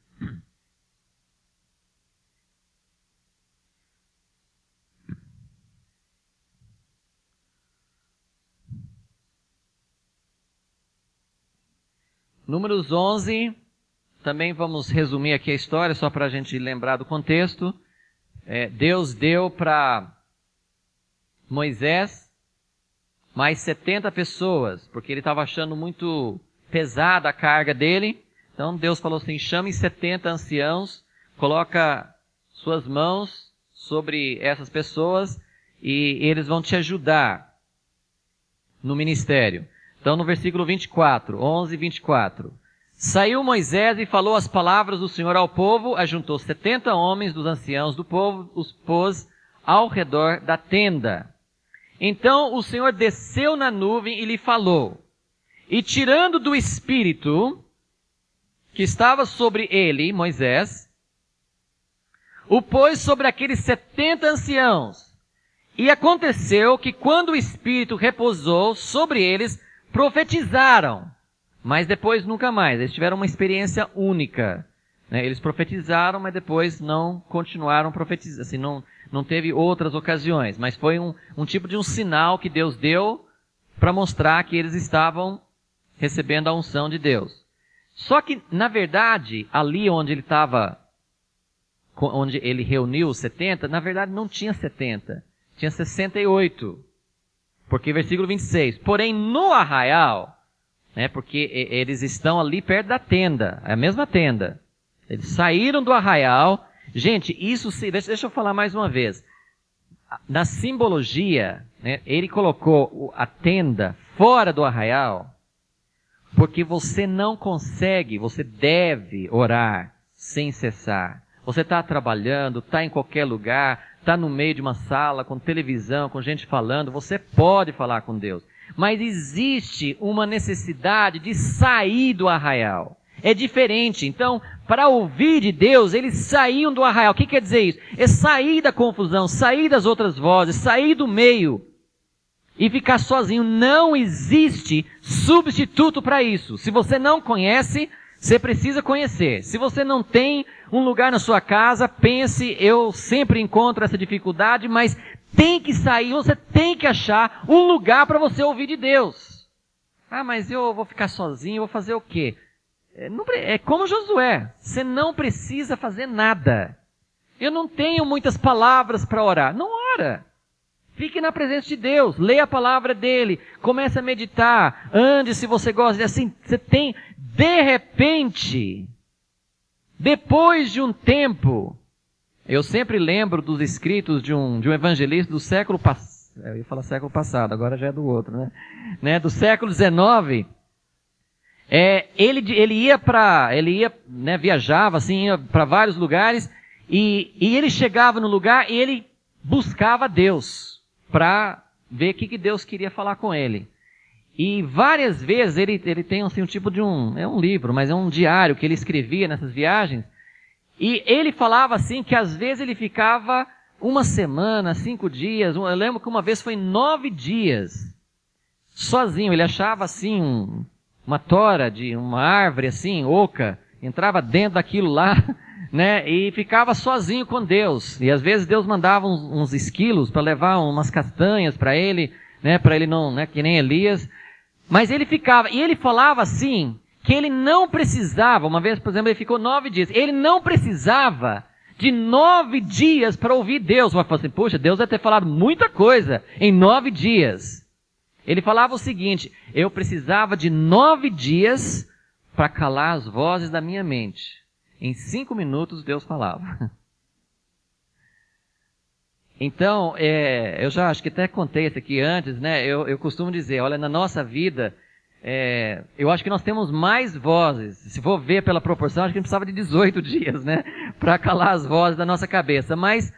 Números 11, também vamos resumir aqui a história, só para a gente lembrar do contexto. Deus deu para Moisés mais 70 pessoas, porque ele estava achando muito pesada a carga dele. Então Deus falou assim, chame 70 anciãos, coloca suas mãos sobre essas pessoas e eles vão te ajudar no ministério. Então no versículo 24, 11 e 24. Saiu Moisés e falou as palavras do Senhor ao povo, ajuntou 70 homens dos anciãos do povo, os pôs ao redor da tenda. Então o Senhor desceu na nuvem e lhe falou, e tirando do Espírito que estava sobre ele, Moisés, o pôs sobre aqueles 70 anciãos. E aconteceu que quando o Espírito repousou sobre eles, profetizaram, mas depois nunca mais. Eles tiveram uma experiência única. Eles profetizaram, mas depois não continuaram profetizando, assim, não teve outras ocasiões, mas foi um tipo de um sinal que Deus deu para mostrar que eles estavam recebendo a unção de Deus. Só que, na verdade, ali onde ele reuniu os 70, na verdade não tinha 70, tinha 68. Porque versículo 26, porém no arraial, porque eles estão ali perto da tenda, é a mesma tenda. Eles saíram do arraial. Gente, deixa eu falar mais uma vez. Na simbologia, ele colocou a tenda fora do arraial, porque você não consegue, você deve orar sem cessar. Você está trabalhando, está em qualquer lugar, está no meio de uma sala, com televisão, com gente falando, você pode falar com Deus. Mas existe uma necessidade de sair do arraial. É diferente. Então, para ouvir de Deus, eles saíam do arraial. O que quer dizer isso? É sair da confusão, sair das outras vozes, sair do meio e ficar sozinho. Não existe substituto para isso. Se você não conhece, você precisa conhecer. Se você não tem um lugar na sua casa, pense, eu sempre encontro essa dificuldade, mas tem que sair, você tem que achar um lugar para você ouvir de Deus. Mas eu vou ficar sozinho, vou fazer o quê? É como Josué, você não precisa fazer nada. Eu não tenho muitas palavras para orar. Não ora. Fique na presença de Deus, leia a palavra dele, comece a meditar, ande se você gosta. Assim, você tem, de repente, Depois de um tempo, eu sempre lembro dos escritos de um evangelista do século passado, eu ia falar século passado, agora já é do outro, né? Do século XIX, ele ia, né, viajava assim, ia para vários lugares, e ele chegava no lugar e ele buscava Deus para ver o que Deus queria falar com ele. E várias vezes ele tem assim, um tipo de é um livro, mas é um diário que ele escrevia nessas viagens. E ele falava assim que às vezes ele ficava uma semana, 5 dias. Eu lembro que uma vez foi 9 dias sozinho. Ele achava assim uma tora de uma árvore assim, oca, entrava dentro daquilo lá, né? E ficava sozinho com Deus. E às vezes Deus mandava uns esquilos para levar umas castanhas para ele, né? Para ele não, né? Que nem Elias. Mas ele ficava, e ele falava assim, que ele não precisava, uma vez, por exemplo, ele ficou 9 dias, ele não precisava de 9 dias para ouvir Deus. Vai falar assim, poxa, Deus deve ter falado muita coisa em 9 dias. Ele falava o seguinte, eu precisava de 9 dias para calar as vozes da minha mente. Em 5 minutos Deus falava. Então, eu já acho que até contei isso aqui antes, né? Eu costumo dizer, olha, na nossa vida, eu acho que nós temos mais vozes. Se for ver pela proporção, acho que a gente precisava de 18 dias, né? Para calar as vozes da nossa cabeça. Mas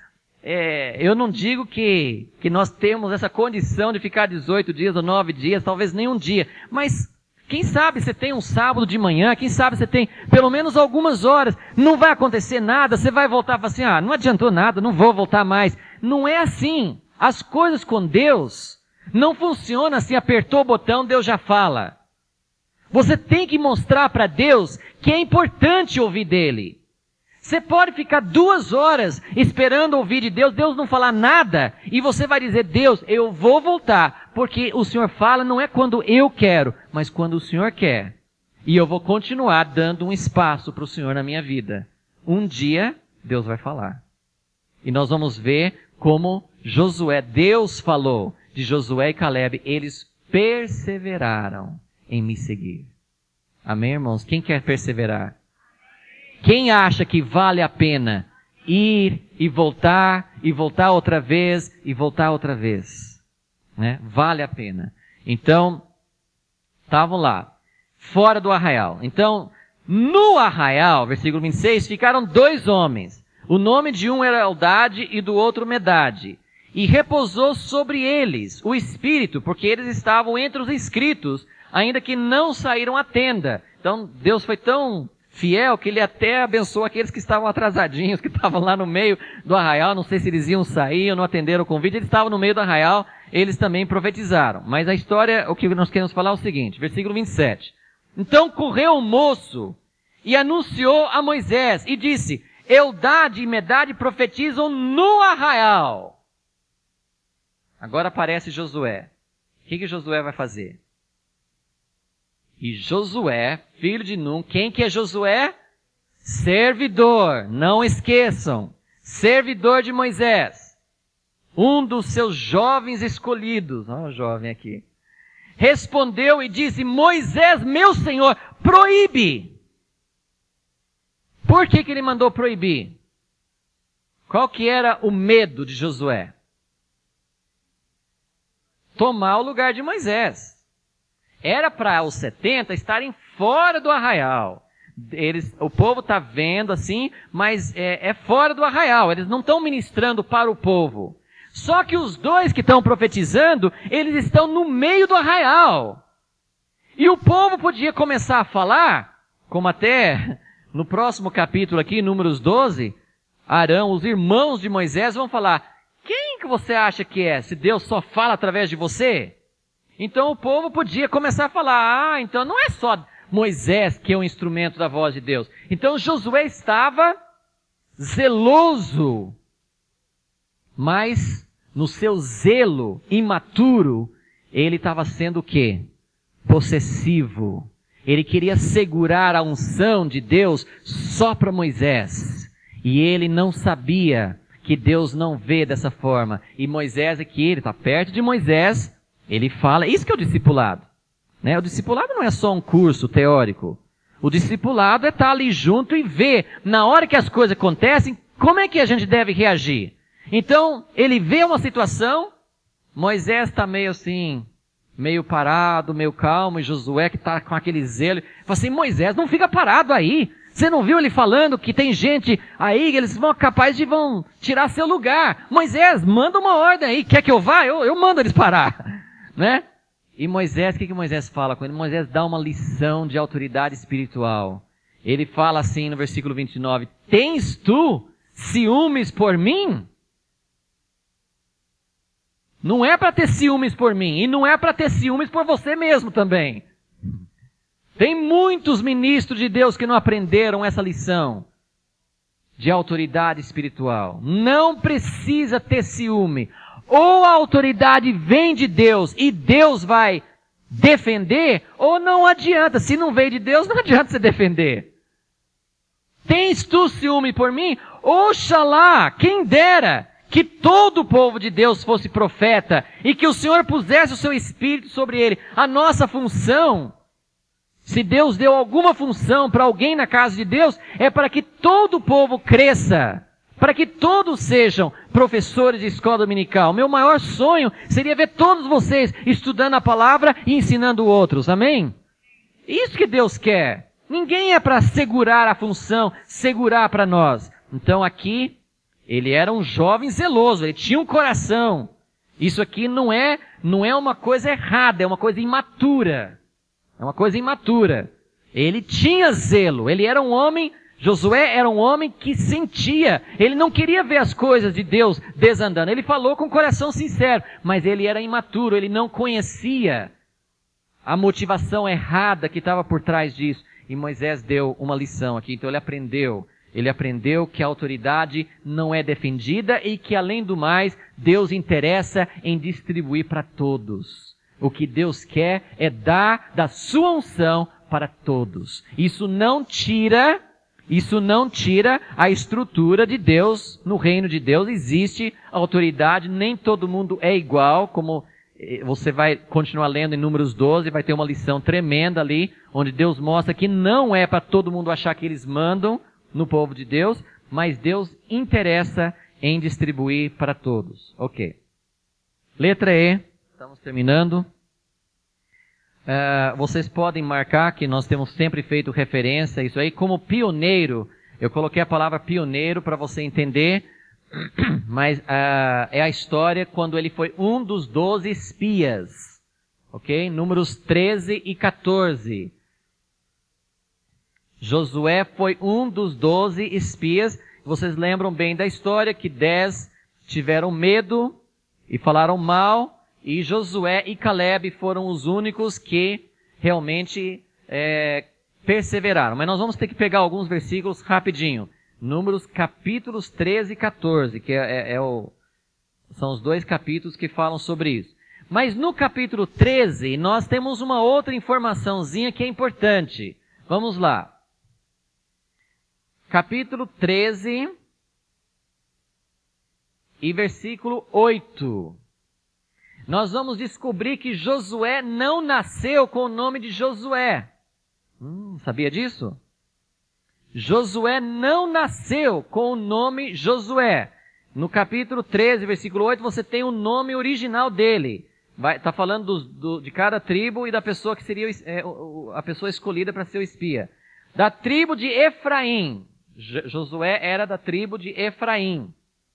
eu não digo que nós temos essa condição de ficar 18 dias ou 9 dias, talvez nem um dia. Mas quem sabe você tem um sábado de manhã, quem sabe você tem pelo menos algumas horas. Não vai acontecer nada, você vai voltar e falar assim, não adiantou nada, não vou voltar mais. Não é assim. As coisas com Deus não funcionam assim, apertou o botão, Deus já fala. Você tem que mostrar para Deus que é importante ouvir dele. Você pode ficar 2 horas esperando ouvir de Deus, Deus não falar nada, e você vai dizer, Deus, eu vou voltar, porque o Senhor fala não é quando eu quero, mas quando o Senhor quer. E eu vou continuar dando um espaço para o Senhor na minha vida. Um dia, Deus vai falar. E nós vamos ver como Josué, Deus falou de Josué e Caleb, eles perseveraram em me seguir. Amém, irmãos? Quem quer perseverar? Quem acha que vale a pena ir e voltar outra vez e voltar outra vez? Né? Vale a pena. Então, estavam lá, fora do arraial. Então, no arraial, versículo 26, ficaram 2 homens. O nome de um era Eldade e do outro Medade. E repousou sobre eles o Espírito, porque eles estavam entre os inscritos, ainda que não saíram à tenda. Então, Deus foi tão fiel que ele até abençoou aqueles que estavam atrasadinhos, que estavam lá no meio do arraial. Não sei se eles iam sair ou não atenderam o convite. Eles estavam no meio do arraial, eles também profetizaram. Mas a história, o que nós queremos falar é o seguinte, versículo 27. Então correu o moço e anunciou a Moisés e disse, Eldade e Medade profetizam no arraial. Agora aparece Josué. O que Josué vai fazer? E Josué, filho de Num, quem que é Josué? Servidor, não esqueçam. Servidor de Moisés. Um dos seus jovens escolhidos. Olha o jovem aqui. Respondeu e disse, Moisés, meu senhor, proíbe. Por que ele mandou proibir? Qual que era o medo de Josué? Tomar o lugar de Moisés. Era para os 70 estarem fora do arraial. O povo está vendo assim, mas é fora do arraial. Eles não estão ministrando para o povo. Só que os 2 que estão profetizando, eles estão no meio do arraial. E o povo podia começar a falar, como até no próximo capítulo aqui, Números 12, Arão, os irmãos de Moisés vão falar, quem que você acha que é? Se Deus só fala através de você? Então o povo podia começar a falar, então não é só Moisés que é um instrumento da voz de Deus. Então Josué estava zeloso, mas no seu zelo imaturo, ele estava sendo o quê? Possessivo. Ele queria segurar a unção de Deus só para Moisés. E ele não sabia que Deus não vê dessa forma. E Moisés aqui, ele está perto de Moisés, ele fala, isso que é o discipulado. Né? O discipulado não é só um curso teórico. O discipulado é estar ali junto e ver, na hora que as coisas acontecem, como é que a gente deve reagir. Então, ele vê uma situação, Moisés está meio assim, meio parado, meio calmo, e Josué que está com aquele zelo, fala assim, Moisés, não fica parado aí. Você não viu ele falando que tem gente aí, eles vão capaz de vão tirar seu lugar. Moisés, manda uma ordem aí, quer que eu vá? Eu mando eles parar, né? E Moisés, o que Moisés fala com ele? Moisés dá uma lição de autoridade espiritual. Ele fala assim no versículo 29, tens tu ciúmes por mim? Não é para ter ciúmes por mim, e não é para ter ciúmes por você mesmo também. Tem muitos ministros de Deus que não aprenderam essa lição de autoridade espiritual. Não precisa ter ciúme. Ou a autoridade vem de Deus e Deus vai defender, ou não adianta. Se não veio de Deus, não adianta você defender. Tens tu ciúme por mim? Oxalá, quem dera que todo o povo de Deus fosse profeta e que o Senhor pusesse o seu Espírito sobre ele. A nossa função, se Deus deu alguma função para alguém na casa de Deus, é para que todo o povo cresça. Para que todos sejam professores de escola dominical. Meu maior sonho seria ver todos vocês estudando a palavra e ensinando outros. Amém? Isso que Deus quer. Ninguém é para segurar a função, segurar para nós. Então aqui, ele era um jovem zeloso, ele tinha um coração. Isso aqui não é uma coisa errada, é uma coisa imatura. É uma coisa imatura. Ele tinha zelo, ele era um homem... Josué era um homem que sentia, ele não queria ver as coisas de Deus desandando. Ele falou com o coração sincero, mas ele era imaturo, ele não conhecia a motivação errada que estava por trás disso. E Moisés deu uma lição aqui, então ele aprendeu que a autoridade não é defendida e que, além do mais, Deus interessa em distribuir para todos. O que Deus quer é dar da sua unção para todos. Isso não tira a estrutura de Deus. No reino de Deus existe autoridade, nem todo mundo é igual, como você vai continuar lendo em Números 12, vai ter uma lição tremenda ali, onde Deus mostra que não é para todo mundo achar que eles mandam no povo de Deus, mas Deus interessa em distribuir para todos. Ok. Letra E, estamos terminando. Vocês podem marcar que nós temos sempre feito referência a isso aí. Como pioneiro, eu coloquei a palavra pioneiro para você entender, mas é a história quando ele foi um dos 12 espias. Ok? Números 13 e 14. Josué foi um dos 12 espias. Vocês lembram bem da história que 10 tiveram medo e falaram mal. E Josué e Caleb foram os únicos que realmente perseveraram. Mas nós vamos ter que pegar alguns versículos rapidinho. Números capítulos 13 e 14, que são os dois capítulos que falam sobre isso. Mas no capítulo 13, nós temos uma outra informaçãozinha que é importante. Vamos lá. Capítulo 13 e versículo 8. Nós vamos descobrir que Josué não nasceu com o nome de Josué. Sabia disso? Josué não nasceu com o nome Josué. No capítulo 13, versículo 8, você tem o nome original dele. Está falando de cada tribo e da pessoa que seria a pessoa escolhida para ser o espia. Da tribo de Efraim. Josué era da tribo de Efraim.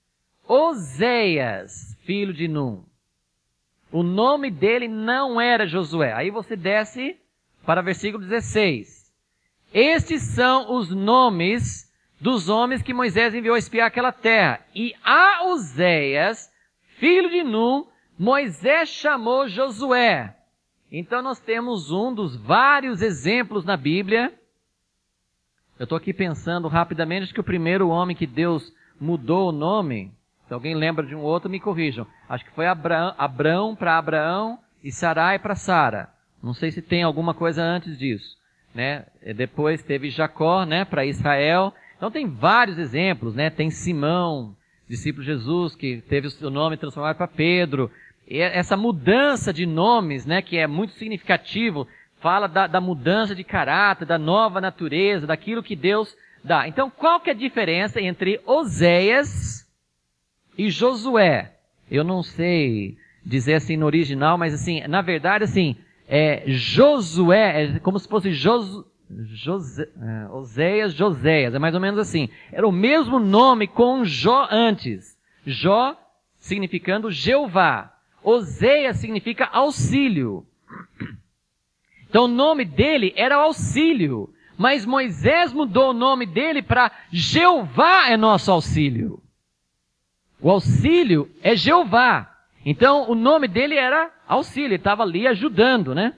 Oséias, filho de Num. O nome dele não era Josué. Aí você desce para o versículo 16. Estes são os nomes dos homens que Moisés enviou espiar aquela terra. E a Oséias, filho de Num, Moisés chamou Josué. Então nós temos um dos vários exemplos na Bíblia. Eu estou aqui pensando rapidamente, acho que o primeiro homem que Deus mudou o nome, se alguém lembra de um outro, me corrijam. Acho que foi Abrão para Abraão e Sarai para Sara. Não sei se tem alguma coisa antes disso, né? Depois teve Jacó, né, para Israel. Então tem vários exemplos, né? Tem Simão, discípulo de Jesus, que teve o seu nome transformado para Pedro. E essa mudança de nomes, né, que é muito significativo, fala da mudança de caráter, da nova natureza, daquilo que Deus dá. Então, qual que é a diferença entre Oséias e Josué? Eu não sei dizer assim no original, mas assim, na verdade, assim, Josué, é como se fosse Oséias, Joséias, é mais ou menos assim. Era o mesmo nome com Jó antes. Jó significando Jeová. Oséias significa auxílio. Então o nome dele era auxílio. Mas Moisés mudou o nome dele para Jeová é nosso auxílio. O auxílio é Jeová. Então o nome dele era auxílio, ele estava ali ajudando, né?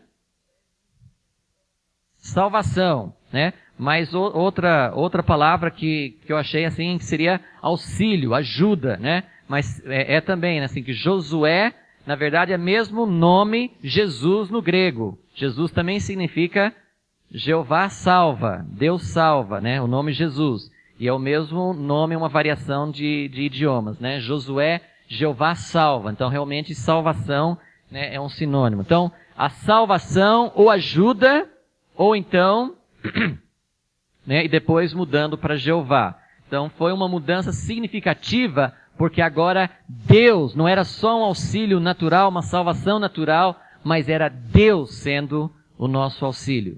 Salvação, né? Mas outra palavra que eu achei assim, que seria auxílio, ajuda, né? Mas também, né, assim, que Josué, na verdade, é mesmo nome Jesus no grego. Jesus também significa Jeová salva, Deus salva, né? O nome Jesus. E é o mesmo nome, uma variação de idiomas, né? Josué, Jeová salva. Então, realmente, salvação, né, é um sinônimo. Então, a salvação ou ajuda, ou então, né, e depois mudando para Jeová. Então, foi uma mudança significativa, porque agora Deus não era só um auxílio natural, uma salvação natural, mas era Deus sendo o nosso auxílio.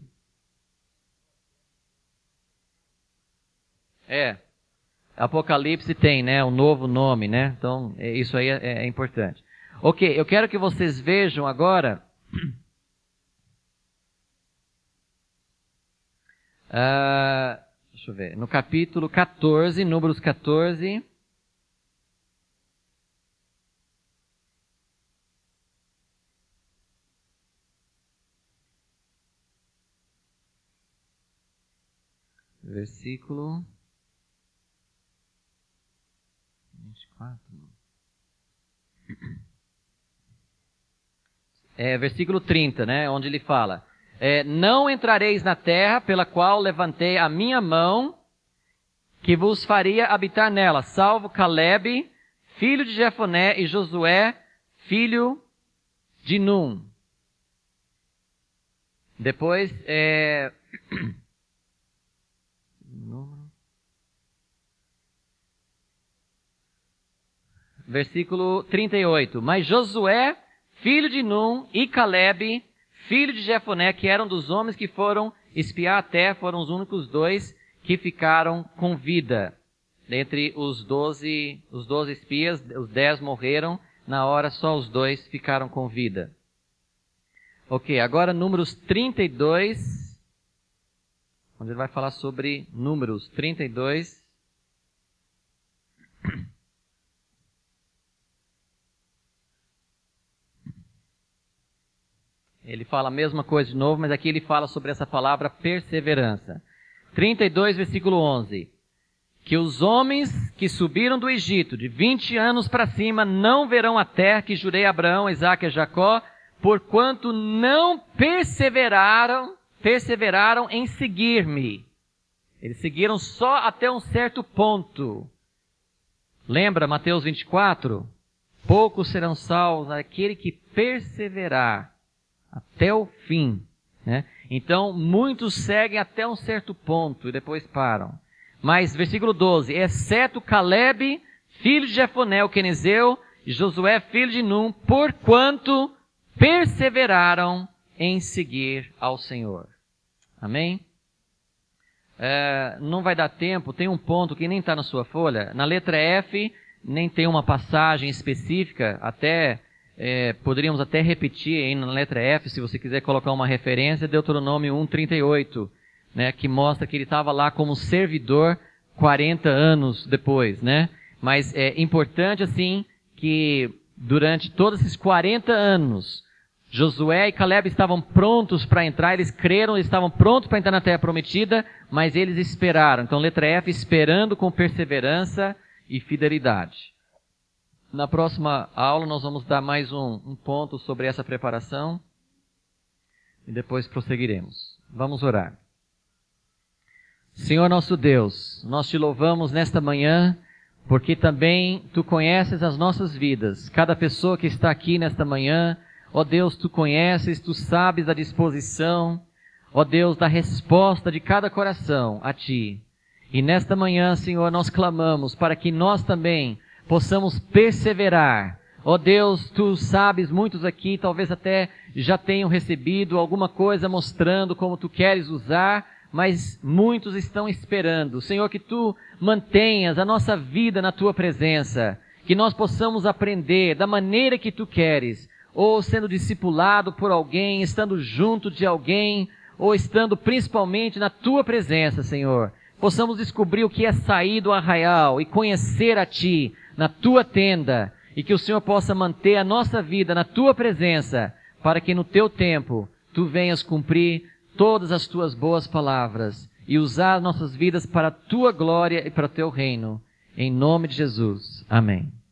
Apocalipse tem, né, um novo nome, né? Então, isso aí é importante. Ok, eu quero que vocês vejam agora deixa eu ver, no capítulo 14, Números 14. Versículo 24. Versículo 30, né? Onde ele fala: não entrareis na terra pela qual levantei a minha mão, que vos faria habitar nela, salvo Calebe, filho de Jefoné, e Josué, filho de Num. Depois, versículo 38. Mas Josué, filho de Num, e Calebe, filho de Jefoné, que eram dos homens que foram espiar a terra, foram os únicos dois que ficaram com vida. Dentre os 12 espias, os 10 morreram, na hora só os 2 ficaram com vida. Ok, agora Números 32, onde ele vai falar sobre Números 32. Ele fala a mesma coisa de novo, mas aqui ele fala sobre essa palavra perseverança. 32, versículo 11. Que os homens que subiram do Egito de 20 anos para cima não verão a terra que jurei a Abraão, Isaque e Jacó, porquanto não perseveraram em seguir-me. Eles seguiram só até um certo ponto. Lembra Mateus 24? Poucos serão salvos aquele que perseverar até o fim, né? Então, muitos seguem até um certo ponto e depois param. Mas, versículo 12, exceto Calebe, filho de Jefoné, o quenezeu, e Josué, filho de Num, porquanto perseveraram em seguir ao Senhor. Amém? Não vai dar tempo, tem um ponto que nem está na sua folha. Na letra F, nem tem uma passagem específica, poderíamos até repetir aí na letra F, se você quiser colocar uma referência, Deuteronômio 1:38, né, que mostra que ele estava lá como servidor 40 anos depois, né? Mas é importante, assim, que durante todos esses 40 anos, Josué e Calebe estavam prontos para entrar, eles creram, eles estavam prontos para entrar na terra prometida, mas eles esperaram. Então, letra F, esperando com perseverança e fidelidade. Na próxima aula nós vamos dar mais um ponto sobre essa preparação e depois prosseguiremos. Vamos orar. Senhor nosso Deus, nós te louvamos nesta manhã porque também Tu conheces as nossas vidas. Cada pessoa que está aqui nesta manhã Ó Deus, Tu conheces, Tu sabes da disposição, ó Deus, da resposta de cada coração a Ti. E nesta manhã, Senhor, nós clamamos para que nós também possamos perseverar. Ó Deus, Tu sabes, muitos aqui talvez até já tenham recebido alguma coisa mostrando como Tu queres usar, mas muitos estão esperando. Senhor, que Tu mantenhas a nossa vida na Tua presença, que nós possamos aprender da maneira que Tu queres, ou sendo discipulado por alguém, estando junto de alguém, ou estando principalmente na Tua presença, Senhor. Possamos descobrir o que é sair do arraial e conhecer a Ti na Tua tenda, e que o Senhor possa manter a nossa vida na Tua presença, para que no Teu tempo Tu venhas cumprir todas as Tuas boas palavras e usar nossas vidas para a Tua glória e para o Teu reino. Em nome de Jesus. Amém.